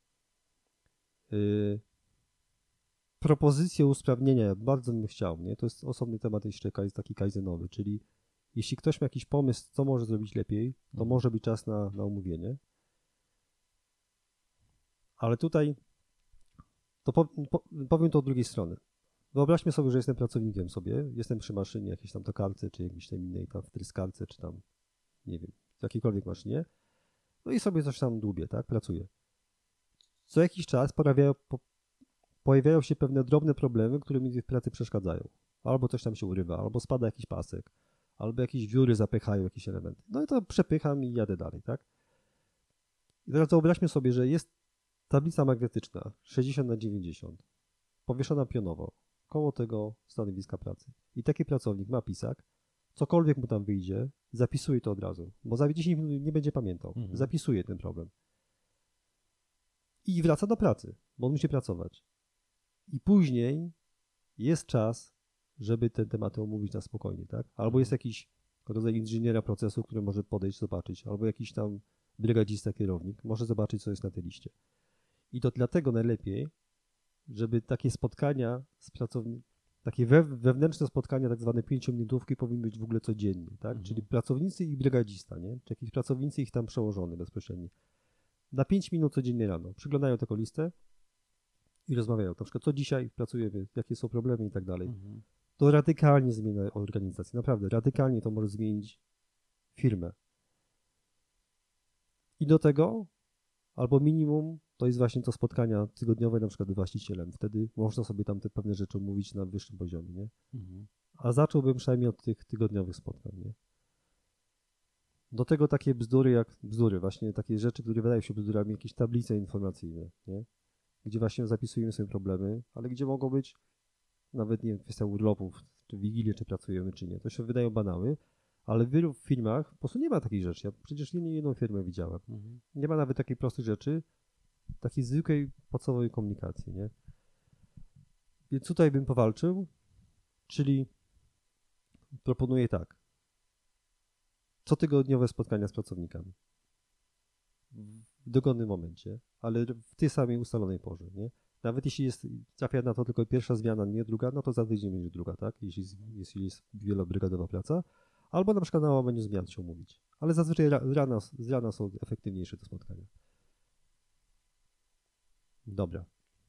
Propozycje usprawnienia, ja bardzo bym chciał, nie? To jest osobny temat jeszcze taki kaizenowy, czyli jeśli ktoś ma jakiś pomysł, co może zrobić lepiej, to może być czas na omówienie. Ale tutaj to powiem to od drugiej strony. Wyobraźmy sobie, że jestem pracownikiem sobie, jestem przy maszynie, jakiejś tam tokarce, czy jakiejś tam innej tam wtryskarce, czy tam, nie wiem, w jakiejkolwiek maszynie, no i sobie coś tam dłubię, tak, pracuję. Co jakiś czas pojawiają się pewne drobne problemy, które mi w pracy przeszkadzają. Albo coś tam się urywa, albo spada jakiś pasek, albo jakieś wióry zapychają jakieś elementy. No i to przepycham i jadę dalej, tak? I teraz wyobraźmy sobie, że jest tablica magnetyczna 60x90, powieszona pionowo, koło tego stanowiska pracy. I taki pracownik ma pisak, cokolwiek mu tam wyjdzie, zapisuje to od razu, bo za 10 minut nie będzie pamiętał. Zapisuje ten problem. I wraca do pracy, bo on musi pracować. I później jest czas, żeby te tematy omówić na spokojnie, tak? Albo jest jakiś rodzaj inżyniera procesu, który może podejść, zobaczyć, albo jakiś tam brygadzista, kierownik, może zobaczyć, co jest na tej liście. I to dlatego najlepiej, żeby takie spotkania z takie wewnętrzne spotkania, tak zwane 5-minutówki powinny być w ogóle codziennie, tak? Czyli pracownicy i brygadzista, nie? Czy jakiś pracownicy i ich tam przełożony bezpośrednio. Na 5 minut codziennie rano przyglądają taką listę i rozmawiają. Na przykład, co dzisiaj pracujemy, jakie są problemy i tak dalej. To radykalnie zmienia organizację. Naprawdę, radykalnie to może zmienić firmę. I do tego, albo minimum, to jest właśnie to spotkania tygodniowe na przykład z właścicielem. Wtedy można sobie tam te pewne rzeczy omówić na wyższym poziomie, nie? A zacząłbym przynajmniej od tych tygodniowych spotkań, nie? Do tego takie bzdury, właśnie takie rzeczy, które wydają się bzdurami, jakieś tablice informacyjne, nie? Gdzie właśnie zapisujemy sobie problemy, ale gdzie mogą być nawet, nie wiem, kwestia urlopów, czy wigilię, czy pracujemy, czy nie. To się wydają banały, ale w wielu firmach po prostu nie ma takich rzeczy. Ja przecież nie jedną firmę widziałem. Nie ma nawet takich prostych rzeczy, takiej zwykłej, podstawowej komunikacji, nie? Więc tutaj bym powalczył, czyli proponuję tak. Cotygodniowe spotkania z pracownikami. W dogodnym momencie, ale w tej samej ustalonej porze, nie? Nawet jeśli trafia na to tylko pierwsza zmiana, nie druga, no to za tydzień będzie druga, tak? Jeśli jest wielobrygadowa praca. Albo na przykład na łamaniu zmian się umówić. Ale zazwyczaj z rana są efektywniejsze te spotkania. Dobra.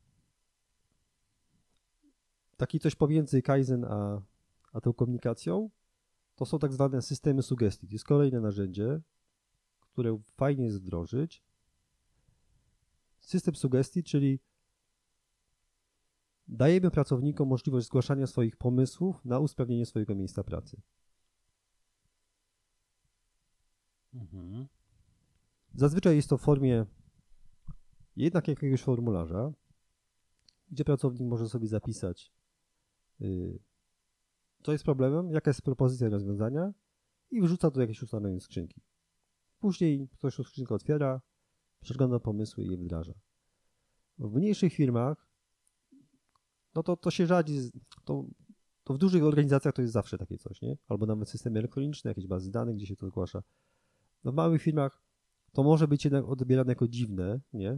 Taki coś pomiędzy Kaizen a tą komunikacją, to są tak zwane systemy sugestii. To jest kolejne narzędzie, które fajnie jest wdrożyć. System sugestii, czyli Dajemy pracownikom możliwość zgłaszania swoich pomysłów na usprawnienie swojego miejsca pracy. Mhm. Zazwyczaj jest to w formie jednak jakiegoś formularza, gdzie pracownik może sobie zapisać, co jest problemem, jaka jest propozycja rozwiązania i wrzuca do jakiejś ustalonej skrzynki. Później ktoś tą skrzynkę otwiera, przegląda pomysły i je wdraża. W mniejszych firmach no to się rzadzi, to w dużych organizacjach to jest zawsze takie coś, nie? Albo nawet systemy elektroniczne, jakieś bazy danych, gdzie się to zgłasza. No w małych firmach to może być jednak odbierane jako dziwne, nie?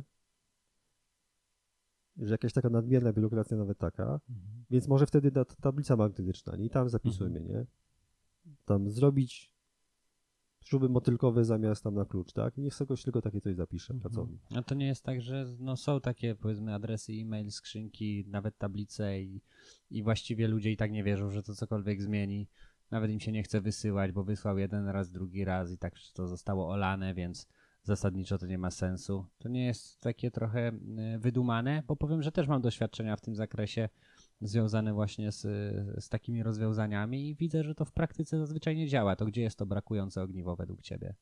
Że jakaś taka nadmierna biurokracja nawet taka, więc może wtedy ta tablica magnetyczna, nie? I tam zapisujemy, nie? Tam zrobić śruby motylkowe zamiast tam na klucz, tak? Niech sobie tylko takie coś zapisze pracownik. A to nie jest tak, że no są takie, powiedzmy, adresy e-mail, skrzynki, nawet tablice i właściwie ludzie i tak nie wierzą, że to cokolwiek zmieni. Nawet im się nie chce wysyłać, bo wysłał jeden raz, drugi raz i tak to zostało olane, więc zasadniczo to nie ma sensu. To nie jest takie trochę wydumane, bo powiem, że też mam doświadczenia w tym zakresie związane właśnie z takimi rozwiązaniami i widzę, że to w praktyce zazwyczaj nie działa. To gdzie jest to brakujące ogniwo według ciebie?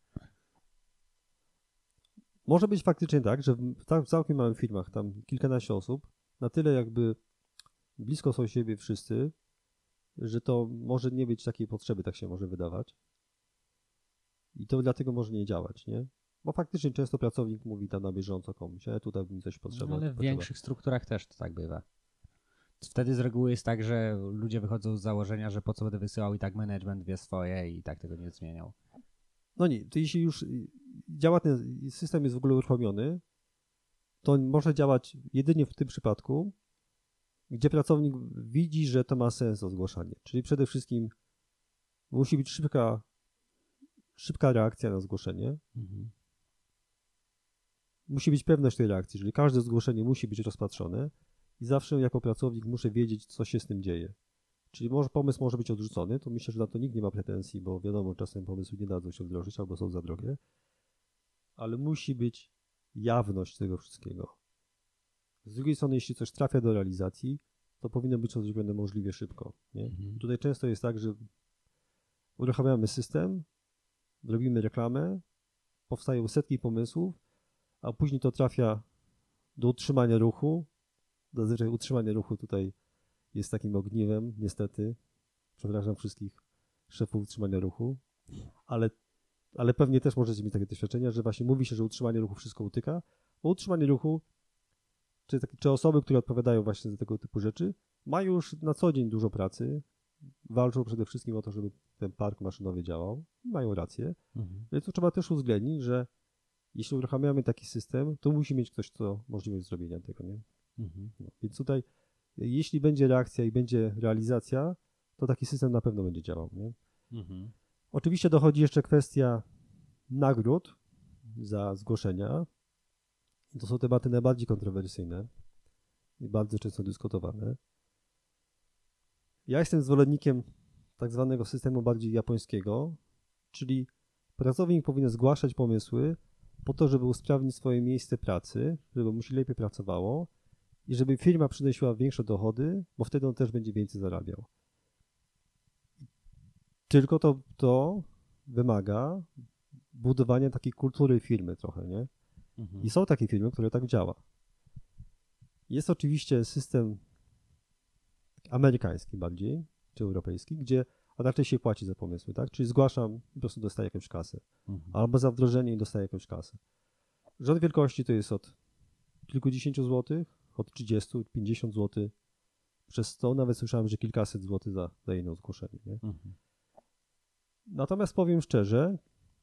Może być faktycznie tak, że w całkiem małych firmach, tam kilkanaście osób, na tyle jakby blisko są siebie wszyscy, że to może nie być takiej potrzeby, tak się może wydawać. I to dlatego może nie działać, nie? Bo faktycznie często pracownik mówi tam na bieżąco komuś, tutaj mi coś potrzeba. No, ale w większych strukturach też to tak bywa. Wtedy z reguły jest tak, że ludzie wychodzą z założenia, że po co będę wysyłał i tak management wie swoje i tak tego nie zmieniał. No nie, to jeśli już działa ten system jest w ogóle uruchomiony, to może działać jedynie w tym przypadku, gdzie pracownik widzi, że to ma sens to zgłaszanie. Czyli przede wszystkim musi być szybka reakcja na zgłoszenie. Musi być pewność tej reakcji, czyli każde zgłoszenie musi być rozpatrzone i zawsze jako pracownik muszę wiedzieć, co się z tym dzieje. Czyli pomysł może być odrzucony, to myślę, że na to nikt nie ma pretensji, bo wiadomo, czasem pomysły nie dadzą się wdrożyć albo są za drogie, ale musi być jawność tego wszystkiego. Z drugiej strony, jeśli coś trafia do realizacji, to powinno być to zrobione możliwie szybko. Nie? Tutaj często jest tak, że uruchamiamy system, robimy reklamę, powstają setki pomysłów, a później to trafia do utrzymania ruchu. Zazwyczaj utrzymanie ruchu tutaj jest takim ogniwem, niestety. Przepraszam wszystkich szefów utrzymania ruchu, ale pewnie też możecie mieć takie doświadczenia, że właśnie mówi się, że utrzymanie ruchu wszystko utyka, bo utrzymanie ruchu, czy osoby, które odpowiadają właśnie za tego typu rzeczy, mają już na co dzień dużo pracy, walczą przede wszystkim o to, żeby ten park maszynowy działał, mają rację, więc to trzeba też uwzględnić, że jeśli uruchamiamy taki system, to musi mieć ktoś możliwość zrobienia tego, nie? No, więc tutaj, jeśli będzie reakcja i będzie realizacja, to taki system na pewno będzie działał, nie? Oczywiście dochodzi jeszcze kwestia nagród za zgłoszenia. To są tematy najbardziej kontrowersyjne i bardzo często dyskutowane. Ja jestem zwolennikiem tak zwanego systemu bardziej japońskiego, czyli pracownik powinien zgłaszać pomysły po to, żeby usprawnić swoje miejsce pracy, żeby mu się lepiej pracowało i żeby firma przynosiła większe dochody, bo wtedy on też będzie więcej zarabiał. Tylko to wymaga budowania takiej kultury firmy trochę, nie? I są takie firmy, które tak działa. Jest oczywiście system amerykański bardziej, czy europejski, gdzie raczej się płaci za pomysły, tak? Czyli zgłaszam i po prostu dostaję jakąś kasę. Albo za wdrożenie i dostaję jakąś kasę. Rząd wielkości to jest od kilkudziesięciu złotych, od 30, 50 zł przez 100, nawet słyszałem, że kilkaset złotych za jedno zgłoszenie, nie? Natomiast powiem szczerze,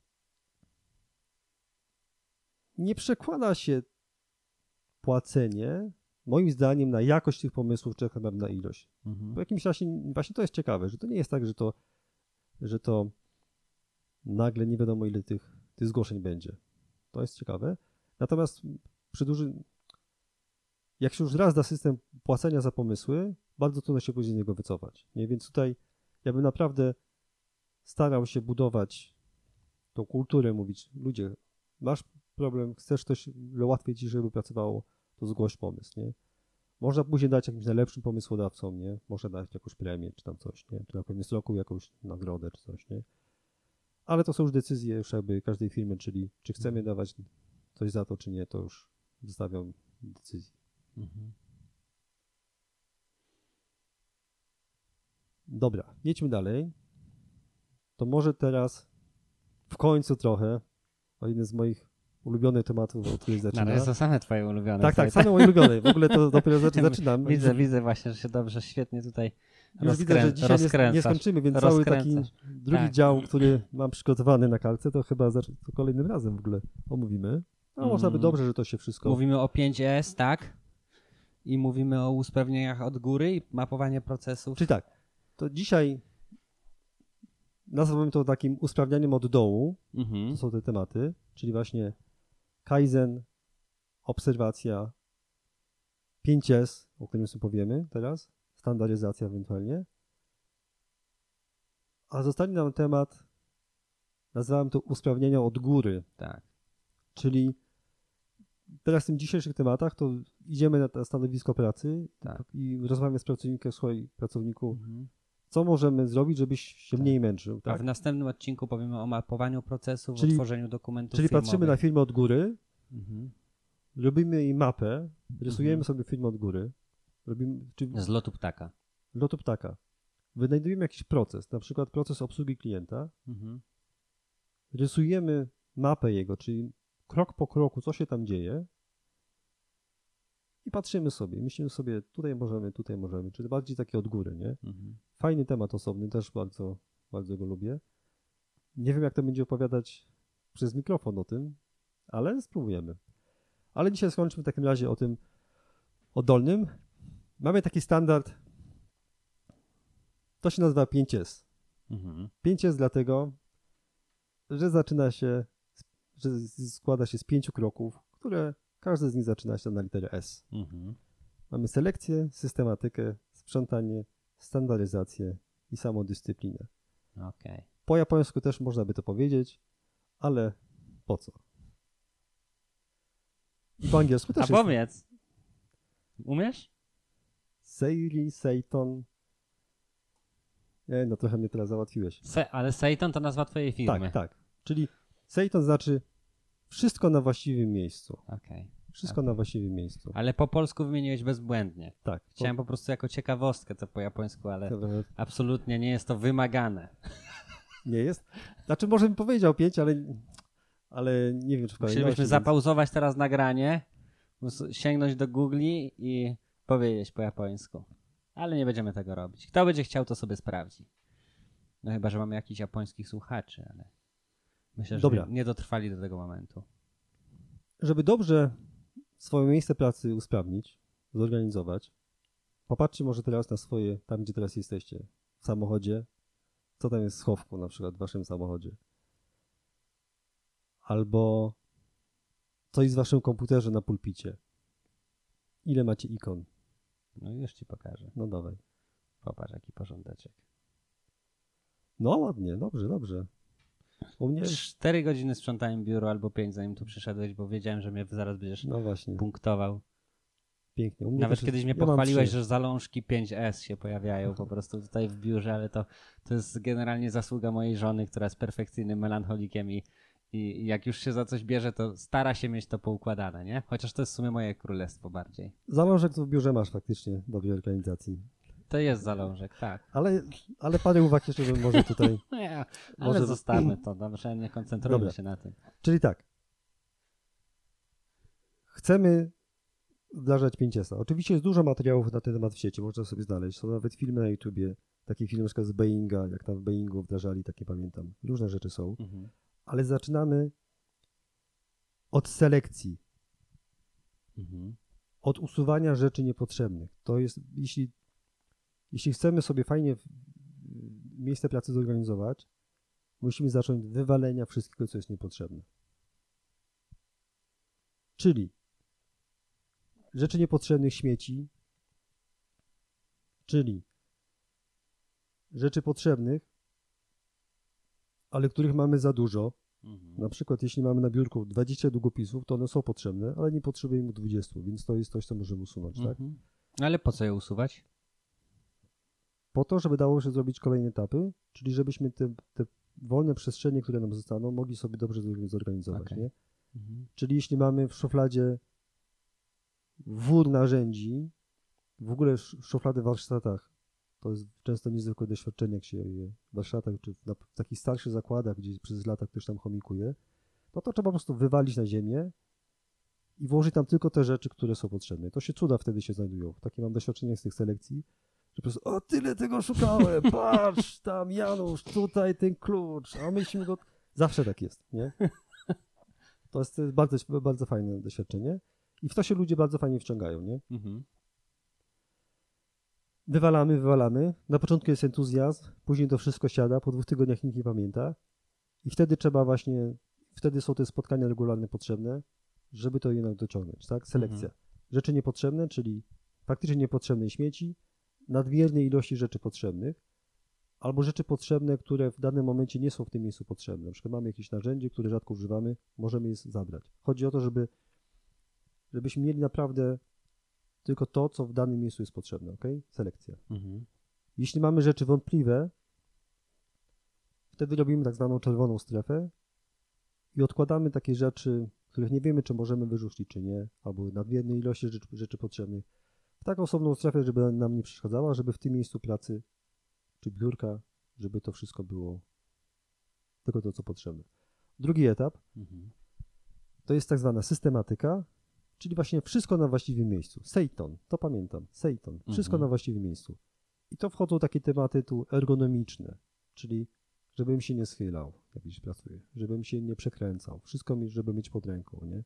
nie przekłada się płacenie, moim zdaniem, na jakość tych pomysłów, czy na ilość. Po jakimś czasie, właśnie to jest ciekawe, że to nie jest tak, że to nagle nie wiadomo, ile tych zgłoszeń będzie. To jest ciekawe. Natomiast jak się już raz da system płacenia za pomysły, bardzo trudno się później z niego wycofać. Nie? Więc tutaj ja bym naprawdę starał się budować tą kulturę, mówić, ludzie, masz problem, chcesz coś, że łatwiej ci, żeby pracowało, to zgłoś pomysł, nie? Można później dać jakimś najlepszym pomysłodawcom, nie? Można dać jakąś premię, czy tam coś, nie? Czy na koniec roku jakąś nagrodę, czy coś, nie? Ale to są już decyzje już jakby każdej firmy, czyli czy chcemy dawać coś za to, czy nie, to już zostawiam decyzji. Mhm. Dobra, jedźmy dalej. To może teraz w końcu trochę o jeden z moich ulubionych tematów, od których Na zaczynam. razie są same twoje ulubione. Tak, same moje ulubione. W ogóle to dopiero zaczynam. Widzę właśnie, że się dobrze, świetnie tutaj Już widzę, że dzisiaj nie skończymy, więc cały taki drugi dział, który mam przygotowany na kartce, to chyba to kolejnym razem w ogóle omówimy. No można by dobrze, że to się wszystko... Mówimy o 5S, tak? I mówimy o usprawnieniach od góry i mapowanie procesów. Czyli tak, to dzisiaj nazwałbym to takim usprawnianiem od dołu. To są te tematy, czyli właśnie Kaizen, obserwacja, 5S, o którym sobie powiemy teraz, standaryzacja ewentualnie. A zostanie nam temat, nazwałem to usprawnienia od góry. Tak. Czyli teraz w tych dzisiejszych tematach to idziemy na stanowisko pracy i rozmawiamy z pracownikiem, słuchaj, pracowniku, co możemy zrobić, żebyś się mniej męczył. Tak? A w następnym odcinku powiemy o mapowaniu procesów, o tworzeniu dokumentów Czyli firmowych. patrzymy na firmę od góry, robimy jej mapę, rysujemy sobie firmę od góry, z lotu ptaka. Lotu ptaka. Wynajdujemy jakiś proces, na przykład proces obsługi klienta, rysujemy mapę jego, czyli krok po kroku, co się tam dzieje i patrzymy sobie, myślimy sobie, tutaj możemy, czyli bardziej takie od góry, nie? Fajny temat osobny, też bardzo, bardzo go lubię. Nie wiem, jak to będzie opowiadać przez mikrofon o tym, ale spróbujemy. Ale dzisiaj skończymy w takim razie o tym oddolnym. Mamy taki standard, to się nazywa 5S. 5S dlatego, że składa się z 5 kroków, które każdy z nich zaczyna się na literę S. Mamy selekcję, systematykę, sprzątanie, standaryzację i samodyscyplinę. Okay. Po japońsku też można by to powiedzieć, ale po co? I po angielsku też jest. A powiedz, umiesz? Seiri, Seiton. Nie, no trochę mnie teraz załatwiłeś. Ale Seiton to nazwa twojej firmy. Tak. Czyli Seiton znaczy wszystko na właściwym miejscu. Okay. Wszystko na właściwym miejscu. Ale po polsku wymieniłeś bezbłędnie. Tak. Chciałem po prostu jako ciekawostkę to po japońsku, ale absolutnie nie jest to wymagane. Nie jest? Znaczy może bym powiedział 5, ale nie wiem, czy w kolejności. Musielibyśmy zapauzować teraz nagranie, sięgnąć do Google i powiedzieć po japońsku. Ale nie będziemy tego robić. Kto będzie chciał, to sobie sprawdzi. No chyba, że mamy jakichś japońskich słuchaczy, ale myślę, że nie dotrwali do tego momentu. Żeby dobrze swoje miejsce pracy usprawnić, zorganizować, popatrzcie może teraz na swoje, tam gdzie teraz jesteście, w samochodzie, co tam jest w schowku na przykład w waszym samochodzie. Albo co jest w waszym komputerze na pulpicie. Ile macie ikon? No już ci pokażę. No dawaj. Popatrz, jaki porządeczek. No ładnie, dobrze. U mnie 4 godziny sprzątałem biuro albo 5, zanim tu przyszedłeś, bo wiedziałem, że mnie zaraz będziesz punktował. Pięknie. Nawet kiedyś mnie pochwaliłeś, że zalążki 5S się pojawiają po prostu tutaj w biurze, ale to jest generalnie zasługa mojej żony, która jest perfekcyjnym melancholikiem i jak już się za coś bierze, to stara się mieć to poukładane, nie? Chociaż to jest w sumie moje królestwo bardziej. Zalążek to w biurze masz faktycznie dobrej organizacji. To jest zalążek, tak. Ale parę uwag jeszcze bym może tutaj... Nie, ale zostawmy to, dobrze, nie koncentrujmy się na tym. Czyli tak. Chcemy wdrażać 5S. Oczywiście jest dużo materiałów na ten temat w sieci, można sobie znaleźć. Są nawet filmy na YouTubie, takie filmy na przykład z Boeinga, jak tam w Boeingu wdrażali, takie pamiętam. Różne rzeczy są. Ale zaczynamy od selekcji. Od usuwania rzeczy niepotrzebnych. To jest, jeśli chcemy sobie fajnie miejsce pracy zorganizować, musimy zacząć od wywalenia wszystkiego, co jest niepotrzebne. Czyli rzeczy niepotrzebnych, śmieci, czyli rzeczy potrzebnych, ale których mamy za dużo. Na przykład jeśli mamy na biurku 20 długopisów, to one są potrzebne, ale nie potrzebujemy 20, więc to jest coś, co możemy usunąć, tak? Ale po co je usuwać? Po to, żeby dało się zrobić kolejne etapy, czyli żebyśmy te wolne przestrzenie, które nam zostaną, mogli sobie dobrze zorganizować. Okej. Nie? Mhm. Czyli jeśli mamy w szufladzie wór narzędzi, w ogóle szuflady w warsztatach, to jest często niezwykłe doświadczenie, jak się je w warsztatach, czy w takich starszych zakładach, gdzie przez lata ktoś tam chomikuje, no to trzeba po prostu wywalić na ziemię i włożyć tam tylko te rzeczy, które są potrzebne. To się cuda wtedy się znajdują. Takie mam doświadczenie z tych selekcji, że po prostu, o tyle tego szukałem, patrz, tam Janusz, tutaj ten klucz, a myśmy go... Zawsze tak jest, nie? To jest bardzo, bardzo fajne doświadczenie i w to się ludzie bardzo fajnie wciągają, nie? Mhm. Wywalamy. Na początku jest entuzjazm, później to wszystko siada, po 2 tygodniach nikt nie pamięta i wtedy trzeba właśnie, wtedy są te spotkania regularne potrzebne, żeby to jednak dociągnąć, tak? Selekcja. Rzeczy niepotrzebne, czyli faktycznie niepotrzebne śmieci, nadmiernej ilości rzeczy potrzebnych, albo rzeczy potrzebne, które w danym momencie nie są w tym miejscu potrzebne. Na przykład mamy jakieś narzędzie, które rzadko używamy, możemy je zabrać. Chodzi o to, żebyśmy mieli naprawdę tylko to, co w danym miejscu jest potrzebne, ok? Selekcja. Mhm. Jeśli mamy rzeczy wątpliwe, wtedy robimy tak zwaną czerwoną strefę i odkładamy takie rzeczy, których nie wiemy, czy możemy wyrzucić, czy nie, albo nadmiernej ilości rzeczy potrzebnych, w taką osobną strefę, żeby nam nie przeszkadzała, żeby w tym miejscu pracy, czy biurka, żeby to wszystko było tylko to, co potrzebne. Drugi etap Mhm. to jest tak zwana systematyka, czyli właśnie wszystko na właściwym miejscu. Seiton, to pamiętam, Seiton, wszystko na właściwym miejscu. I to wchodzą takie tematy tu ergonomiczne, czyli żebym się nie schylał, jak gdzieś pracuję, żebym się nie przekręcał, wszystko żeby mieć pod ręką, nie?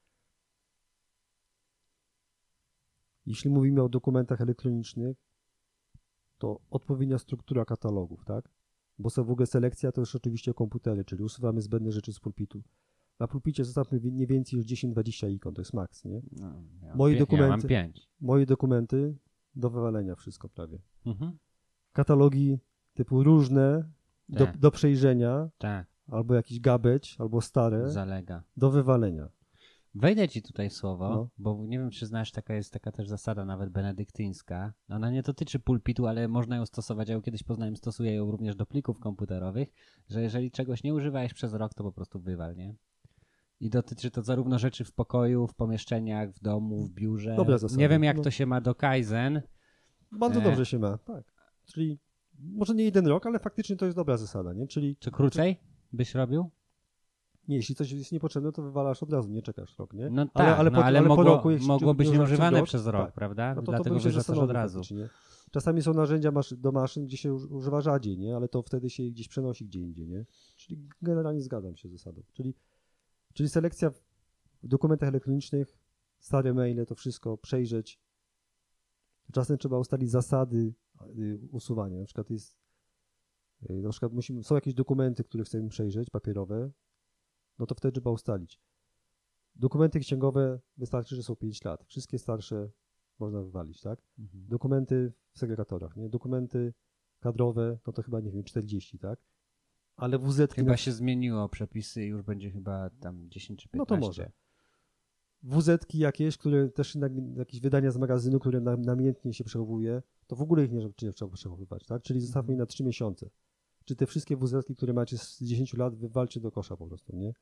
Jeśli mówimy o dokumentach elektronicznych, to odpowiednia struktura katalogów, tak? Bo w ogóle selekcja to już oczywiście komputery, czyli usuwamy zbędne rzeczy z pulpitu. Na pulpicie zostawmy nie więcej niż 10-20 ikon, to jest maks, nie? No, ja Moje mam 5. Moje dokumenty do wywalenia wszystko prawie. Mhm. Katalogi typu różne Tak. do przejrzenia, Tak, albo jakiś gabeć, albo stare zalega. do wywalenia. Wejdę ci tutaj w słowo, No. bo nie wiem, czy znasz, jest taka też zasada nawet benedyktyńska. Ona nie dotyczy pulpitu, ale można ją stosować. Ja ją kiedyś poznałem, stosuję ją również do plików komputerowych, że jeżeli czegoś nie używałeś przez rok, to po prostu wywal, nie? I dotyczy to zarówno rzeczy w pokoju, w pomieszczeniach, w domu, w biurze. Dobra zasada. Nie wiem, jak No. to się ma do Kaizen. Bardzo dobrze się ma, tak. Czyli może nie 1 rok, ale faktycznie to jest dobra zasada, nie? Czyli Czy krócej byś robił? nie, jeśli coś jest niepotrzebne, to wywalasz od razu, nie czekasz rok, nie? No tak, ale po roku, jeśli mogło być używasz nieużywane rok, przez rok, tak. prawda? No to Dlatego bym się wyrzucasz od zastanowił razu. faktycznie. Czasami są narzędzia do maszyn, gdzie się używa rzadziej, nie? Ale to wtedy się gdzieś przenosi gdzie indziej, nie? Czyli generalnie zgadzam się z zasadą. Czyli selekcja w dokumentach elektronicznych, stare maile, to wszystko przejrzeć. Czasem trzeba ustalić zasady usuwania. Na przykład są jakieś dokumenty, które chcemy przejrzeć, papierowe, no to wtedy trzeba ustalić. Dokumenty księgowe wystarczy, że są 5 lat. Wszystkie starsze można wywalić, tak? Mhm. Dokumenty w segregatorach, nie? Dokumenty kadrowe, no to chyba, nie wiem, 40, tak? Ale WZ-ki... Chyba się zmieniło przepisy i już będzie chyba tam 10 czy 15. No to może. WZ-ki jakieś, które też jakieś wydania z magazynu, które namiętnie się przechowuje, to w ogóle ich nie trzeba przechowywać, tak? Czyli zostawmy je na 3 miesiące. Czy te wszystkie WZ-ki, które macie z 10 lat, wywalcie do kosza po prostu, nie?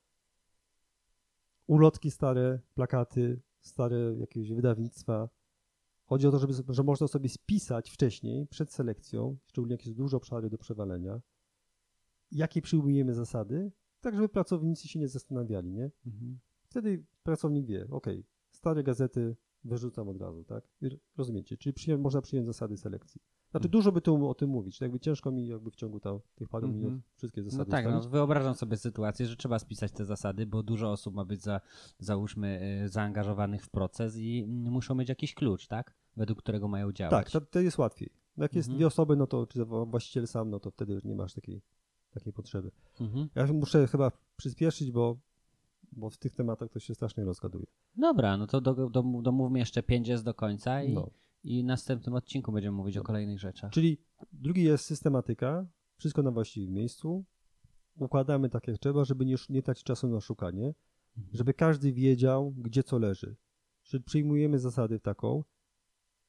Ulotki stare, plakaty, stare jakieś wydawnictwa. Chodzi o to, że można sobie spisać wcześniej, przed selekcją, szczególnie jak jest dużo obszary do przewalenia, jakie przyjmujemy zasady, tak żeby pracownicy się nie zastanawiali, nie? Mhm. Wtedy pracownik wie, stare gazety wyrzucam od razu, tak? Rozumiecie? Czyli można przyjąć zasady selekcji. Znaczy dużo by tu o tym mówić, jakby ciężko mi w ciągu tych paru minut wszystkie zasady No tak, ustalić. no wyobrażam sobie sytuację, że trzeba spisać te zasady, bo dużo osób ma być załóżmy zaangażowanych w proces i muszą mieć jakiś klucz, tak? Według którego mają działać. Tak, to jest łatwiej. Jak jest 2 osoby, no to czy właściciel sam, no to wtedy już nie masz takiej potrzeby. Mhm. Ja muszę chyba przyspieszyć, bo w tych tematach to się strasznie rozgaduje. Dobra, no to domówmy jeszcze 5 jest do końca No. i w następnym odcinku będziemy mówić o kolejnych rzeczach. Czyli drugi jest systematyka, wszystko na właściwym miejscu, układamy tak jak trzeba, żeby nie dać czasu na szukanie, żeby każdy wiedział, gdzie co leży. Czyli przyjmujemy zasady taką,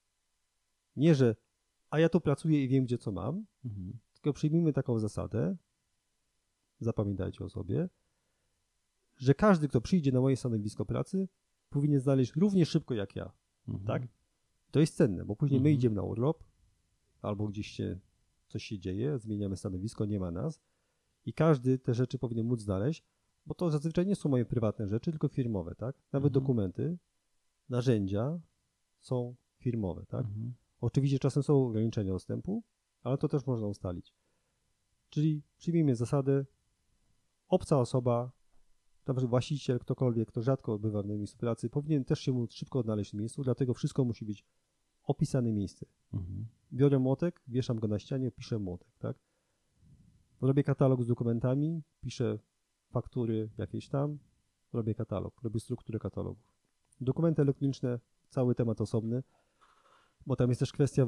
Nie, że a ja tu pracuję i wiem, gdzie co mam, Mhm. tylko przyjmijmy taką zasadę, zapamiętajcie o sobie, że każdy, kto przyjdzie na moje stanowisko pracy, powinien znaleźć równie szybko jak ja. Mhm. Tak? To jest cenne, bo później my Mhm. idziemy na urlop, albo gdzieś coś się dzieje, zmieniamy stanowisko, nie ma nas i każdy te rzeczy powinien móc znaleźć, bo to zazwyczaj nie są moje prywatne rzeczy, tylko firmowe, tak? Nawet Mhm. dokumenty, narzędzia są firmowe, tak? Mhm. Oczywiście czasem są ograniczenia dostępu, ale to też można ustalić. Czyli przyjmijmy zasadę, obca osoba, na przykład właściciel, ktokolwiek, kto rzadko bywa w miejscu pracy, powinien też się móc szybko odnaleźć w miejscu, dlatego wszystko musi być opisane miejsce. Mhm. Biorę młotek, wieszam go na ścianie, piszę młotek, tak? Robię katalog z dokumentami, piszę faktury jakieś tam, robię katalog, robię strukturę katalogów. Dokumenty elektroniczne, cały temat osobny, bo tam jest też kwestia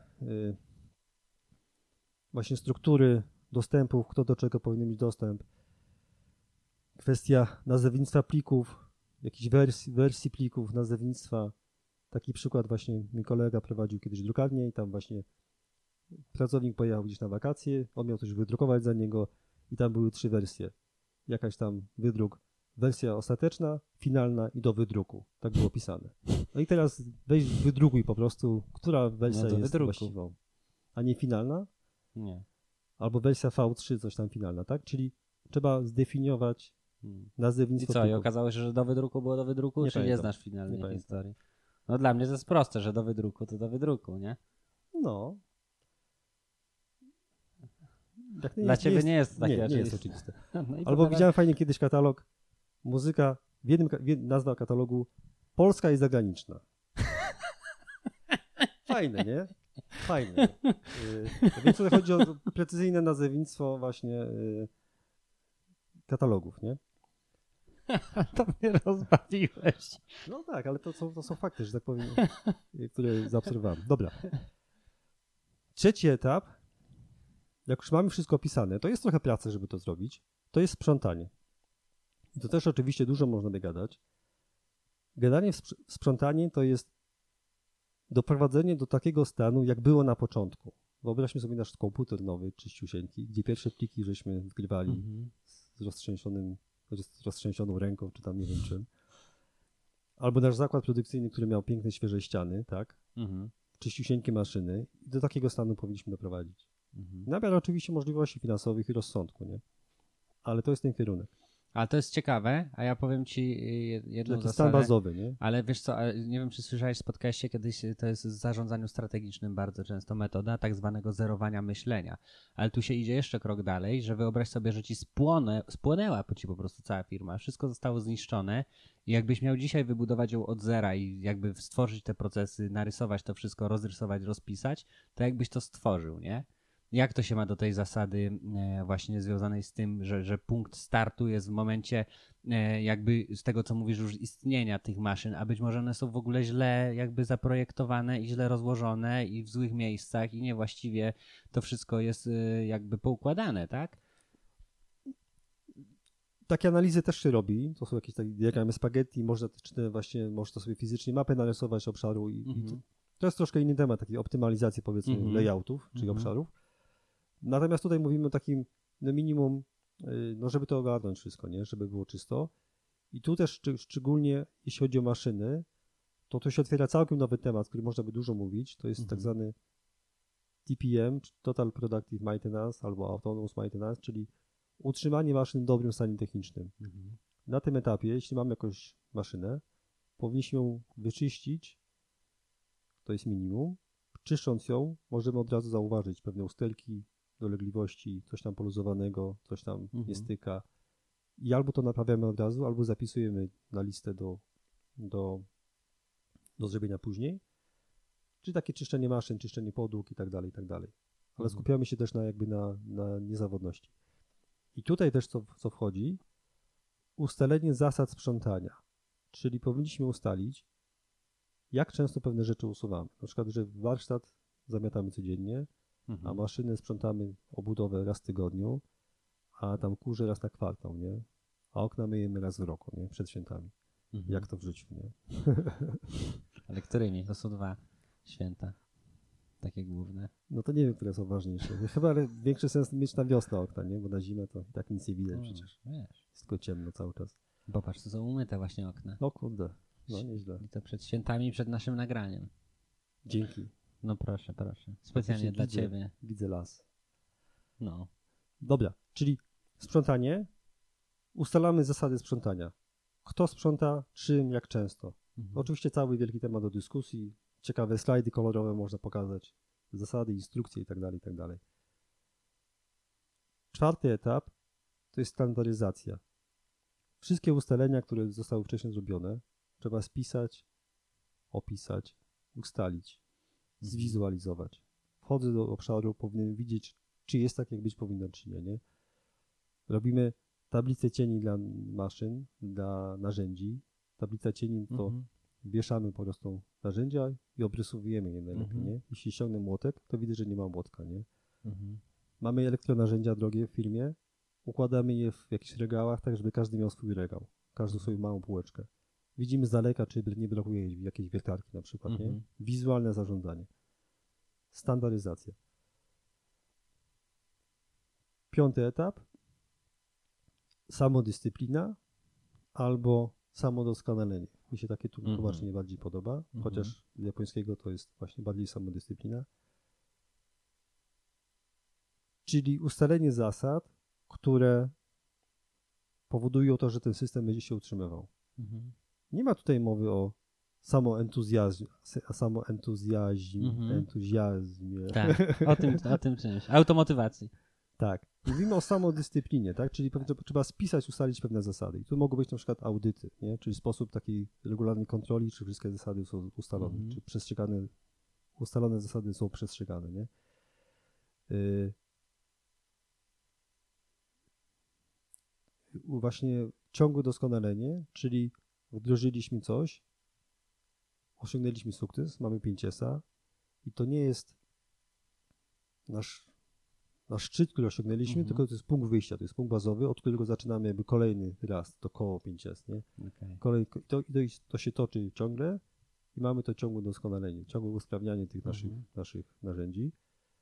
właśnie struktury dostępów, kto do czego powinien mieć dostęp. Kwestia nazewnictwa plików, jakichś wersji plików, nazewnictwa. Taki przykład właśnie mój kolega prowadził kiedyś drukarnię i tam właśnie pracownik pojechał gdzieś na wakacje, on miał coś wydrukować za niego i tam były 3 wersje. Jakaś tam wydruk, wersja ostateczna, finalna i do wydruku. Tak było pisane. No i teraz weź wydrukuj po prostu, która wersja No do jest wydruku. właściwą. A nie finalna? Nie. Albo wersja V3, coś tam finalna, tak? Czyli trzeba zdefiniować Mhm. I nazewnictwo co, i plików. okazało się, że do wydruku było do wydruku, Nie czy nie pamiętam. znasz finalnej Nie pamiętam. historii? No dla mnie to jest proste, że do wydruku to do wydruku, nie? No. Tak Dla ciebie nie jest takie nie jest oczywiste. oczywiste. No i Albo potem- widziałem fajnie kiedyś katalog, muzyka, nazwa katalogu Polska i zagraniczna. Fajne, nie? Fajne. Więc tutaj chodzi o precyzyjne nazewnictwo właśnie katalogów, nie? To mnie rozbawiłeś. No tak, ale to są fakty, że tak powiem, które zaobserwowałem. Dobra. Trzeci etap, jak już mamy wszystko opisane, to jest trochę pracy, żeby to zrobić, to jest sprzątanie. I to też oczywiście dużo można by gadać. Gadanie, sprzątanie to jest doprowadzenie do takiego stanu, jak było na początku. Wyobraźmy sobie nasz komputer nowy, czyściusieńki, gdzie pierwsze pliki żeśmy wgrywali Mhm. z roztrzęsioną ręką, czy tam nie wiem czym. Albo nasz zakład produkcyjny, który miał piękne, świeże ściany, tak? Mhm. Czyściusieńkie maszyny. I do takiego stanu powinniśmy doprowadzić. Mhm. Na miarę oczywiście możliwości finansowych i rozsądku, nie? Ale to jest ten kierunek. Ale to jest ciekawe, a ja powiem ci jedną Taki stan zasadę. bazowy, nie? Ale wiesz co, nie wiem czy słyszałeś w podcaście kiedyś, to jest w zarządzaniu strategicznym bardzo często metoda tak zwanego zerowania myślenia. Ale tu się idzie jeszcze krok dalej, że wyobraź sobie, że ci spłonęła ci po prostu cała firma, wszystko zostało zniszczone i jakbyś miał dzisiaj wybudować ją od zera i jakby stworzyć te procesy, narysować to wszystko, rozrysować, rozpisać, to jakbyś to stworzył, nie? Jak to się ma do tej zasady właśnie związanej z tym, że punkt startu jest w momencie jakby z tego, co mówisz, już istnienia tych maszyn, a być może one są w ogóle źle jakby zaprojektowane i źle rozłożone i w złych miejscach i niewłaściwie to wszystko jest jakby poukładane, tak? Takie analizy też się robi. To są jakieś takie diagramy spaghetti, można to sobie fizycznie mapę narysować obszaru i to jest troszkę inny temat, takiej optymalizacji powiedzmy layoutów, czyli obszarów. Natomiast tutaj mówimy o takim minimum, no żeby to ogarnąć wszystko, nie? Żeby było czysto. I tu też szczególnie jeśli chodzi o maszyny, to się otwiera całkiem nowy temat, który można by dużo mówić. To jest tak zwany TPM, Total Productive Maintenance albo Autonomous Maintenance, czyli utrzymanie maszyn w dobrym stanie technicznym. Na tym etapie, jeśli mamy jakąś maszynę, powinniśmy ją wyczyścić, to jest minimum. Czyszcząc ją, możemy od razu zauważyć pewne usterki, dolegliwości, coś tam poluzowanego, coś tam nie styka. I albo to naprawiamy od razu, albo zapisujemy na listę do zrobienia później. Czyli takie czyszczenie maszyn, czyszczenie podłóg i tak dalej, i tak dalej. Ale skupiamy się też na niezawodności. I tutaj też co wchodzi? Ustalenie zasad sprzątania. Czyli powinniśmy ustalić, jak często pewne rzeczy usuwamy. Na przykład, że warsztat zamiatamy codziennie, a maszynę sprzątamy obudowę raz w tygodniu, a tam kurze raz na kwartał, nie? A okna myjemy raz w roku, nie? Przed świętami. Jak to w życiu, nie? Ale którymi? To są 2 święta. takie główne. No to nie wiem, które są ważniejsze. Chyba większy sens mieć na wiosnę okna, nie? Bo na zimę to i tak nic nie widać przecież. Wiesz, Jest tylko ciemno cały czas. popatrz, to są umyte właśnie okna. No kurde, no nieźle. I to przed świętami, przed naszym nagraniem. Dzięki. No proszę. Specjalnie Faktycznie dla widzę. ciebie. Widzę las. No. Dobra, czyli sprzątanie. Ustalamy zasady sprzątania. Kto sprząta, czym, jak często. Oczywiście cały wielki temat do dyskusji. Ciekawe slajdy kolorowe można pokazać. Zasady, instrukcje itd., itd. Czwarty etap to jest standaryzacja. Wszystkie ustalenia, które zostały wcześniej zrobione, trzeba spisać, opisać, ustalić, zwizualizować. Wchodzę do obszaru, powinien widzieć, czy jest tak, jak być powinno, czy nie. Robimy tablicę cieni dla maszyn, dla narzędzi. Tablica cieni to wieszamy po prostu narzędzia i obrysowujemy je najlepiej, nie? Jeśli ściągnę młotek, to widzę, że nie ma młotka, nie? Mamy elektronarzędzia drogie w firmie, układamy je w jakichś regałach, tak żeby każdy miał swój regał, każdy swoją małą półeczkę. Widzimy z daleka, czy nie brakuje jakiejś wiertarki na przykład, nie? Wizualne zarządzanie. Standaryzacja. Piąty etap. Samodyscyplina albo samodoskonalenie. Mi się takie tłumaczenie bardziej podoba, chociaż z japońskiego to jest właśnie bardziej samodyscyplina. Czyli ustalenie zasad, które powodują to, że ten system będzie się utrzymywał. Nie ma tutaj mowy o entuzjazmie. Tak, o tym czymś. Automotywacji. Tak. Mówimy o samodyscyplinie, tak? Czyli trzeba spisać, ustalić pewne zasady. I tu mogą być na przykład audyty, nie? Czyli sposób takiej regularnej kontroli, czy wszystkie zasady są ustalone, czy ustalone zasady są przestrzegane, nie? Właśnie ciągłe doskonalenie, czyli wdrożyliśmy coś, osiągnęliśmy sukces, mamy 5S i to nie jest nasz szczyt, który osiągnęliśmy, tylko to jest punkt wyjścia, to jest punkt bazowy, od którego zaczynamy jakby kolejny raz, to koło 5S, nie? To się toczy ciągle i mamy to ciągłe doskonalenie, ciągłe usprawnianie tych naszych narzędzi.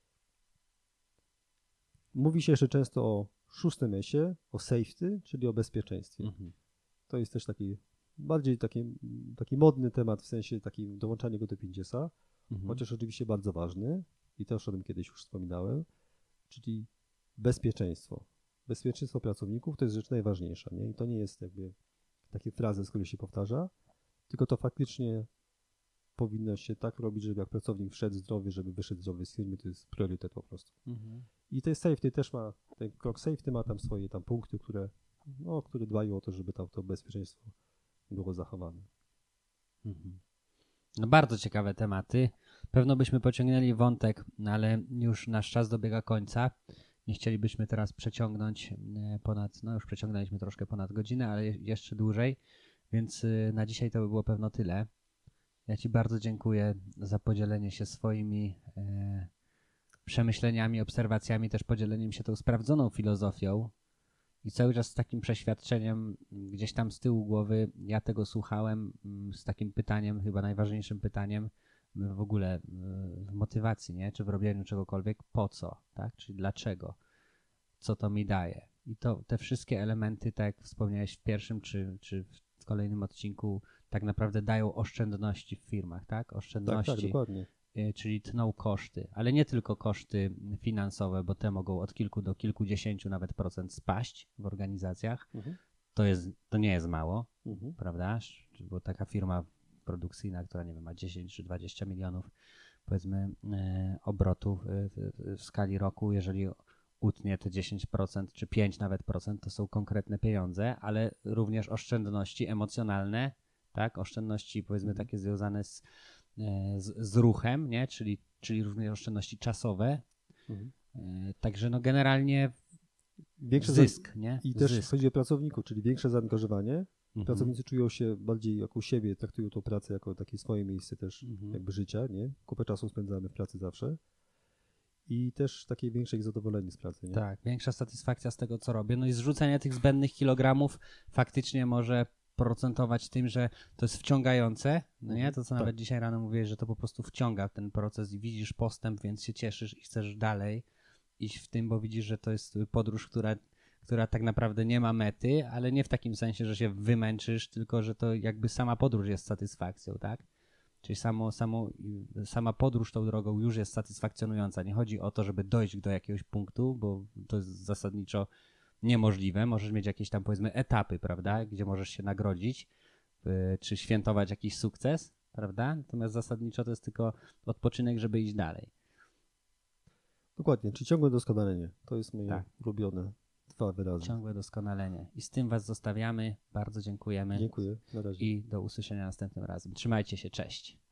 Mówi się jeszcze często o 6 S-ie, o safety, czyli o bezpieczeństwie. To jest też bardziej taki modny temat, w sensie takim dołączanie go do 5S-a, chociaż oczywiście bardzo ważny i też o tym kiedyś już wspominałem, czyli bezpieczeństwo. Bezpieczeństwo pracowników to jest rzecz najważniejsza, nie? I to nie jest jakby takie frazes, które się powtarza, tylko to faktycznie powinno się tak robić, żeby jak pracownik wszedł zdrowy, żeby wyszedł zdrowy z firmy, to jest priorytet po prostu. I ten safety też ma, ten krok safety ma tam swoje punkty, które dbają o to, żeby to bezpieczeństwo było zachowane. No bardzo ciekawe tematy. Pewno byśmy pociągnęli wątek, ale już nasz czas dobiega końca. Nie chcielibyśmy teraz przeciągnąć już przeciągnęliśmy troszkę ponad godzinę, ale jeszcze dłużej, więc na dzisiaj to by było pewno tyle. Ja Ci bardzo dziękuję za podzielenie się swoimi przemyśleniami, obserwacjami, też podzieleniem się tą sprawdzoną filozofią i cały czas z takim przeświadczeniem gdzieś tam z tyłu głowy ja tego słuchałem z takim pytaniem, chyba najważniejszym pytaniem w ogóle w motywacji, nie? Czy w robieniu czegokolwiek, po co, tak? Czyli dlaczego, co to mi daje. I to te wszystkie elementy, tak jak wspomniałeś w pierwszym czy w kolejnym odcinku, tak naprawdę dają oszczędności w firmach, tak? Oszczędności, tak, dokładnie. Czyli tną koszty, ale nie tylko koszty finansowe, bo te mogą od kilku do kilkudziesięciu nawet procent spaść w organizacjach. To nie jest mało, prawda? Bo taka firma produkcyjna, która nie wiem, ma 10 czy 20 milionów powiedzmy obrotów w skali roku, jeżeli utnie te 10% czy 5 nawet procent, to są konkretne pieniądze, ale również oszczędności emocjonalne, tak? Oszczędności powiedzmy takie związane z ruchem, nie? Czyli również oszczędności czasowe. Także no generalnie większy zysk, nie? I też chodzi o pracowników, czyli większe zaangażowanie. Pracownicy czują się bardziej jako siebie, traktują tą pracę jako takie swoje miejsce też jakby życia, nie? Kupę czasu spędzamy w pracy zawsze. I też takie większe ich zadowolenie z pracy, nie? Tak, większa satysfakcja z tego, co robię. No i zrzucenie tych zbędnych kilogramów faktycznie może procentować tym, że to jest wciągające, no nie? To co Tak. nawet dzisiaj rano mówiłeś, że to po prostu wciąga ten proces i widzisz postęp, więc się cieszysz i chcesz dalej iść w tym, bo widzisz, że to jest podróż, która tak naprawdę nie ma mety, ale nie w takim sensie, że się wymęczysz, tylko że to jakby sama podróż jest satysfakcją, tak? Czyli sama podróż tą drogą już jest satysfakcjonująca. Nie chodzi o to, żeby dojść do jakiegoś punktu, bo to jest zasadniczo niemożliwe. Możesz mieć jakieś tam, powiedzmy, etapy, prawda, gdzie możesz się nagrodzić, czy świętować jakiś sukces, prawda? Natomiast zasadniczo to jest tylko odpoczynek, żeby iść dalej. Dokładnie, czyli ciągłe doskonalenie. To jest moje Tak. ulubione 2 wyrazy. Ciągłe doskonalenie. I z tym was zostawiamy. Bardzo dziękujemy Dziękuję, na razie. i do usłyszenia następnym razem. Trzymajcie się, cześć.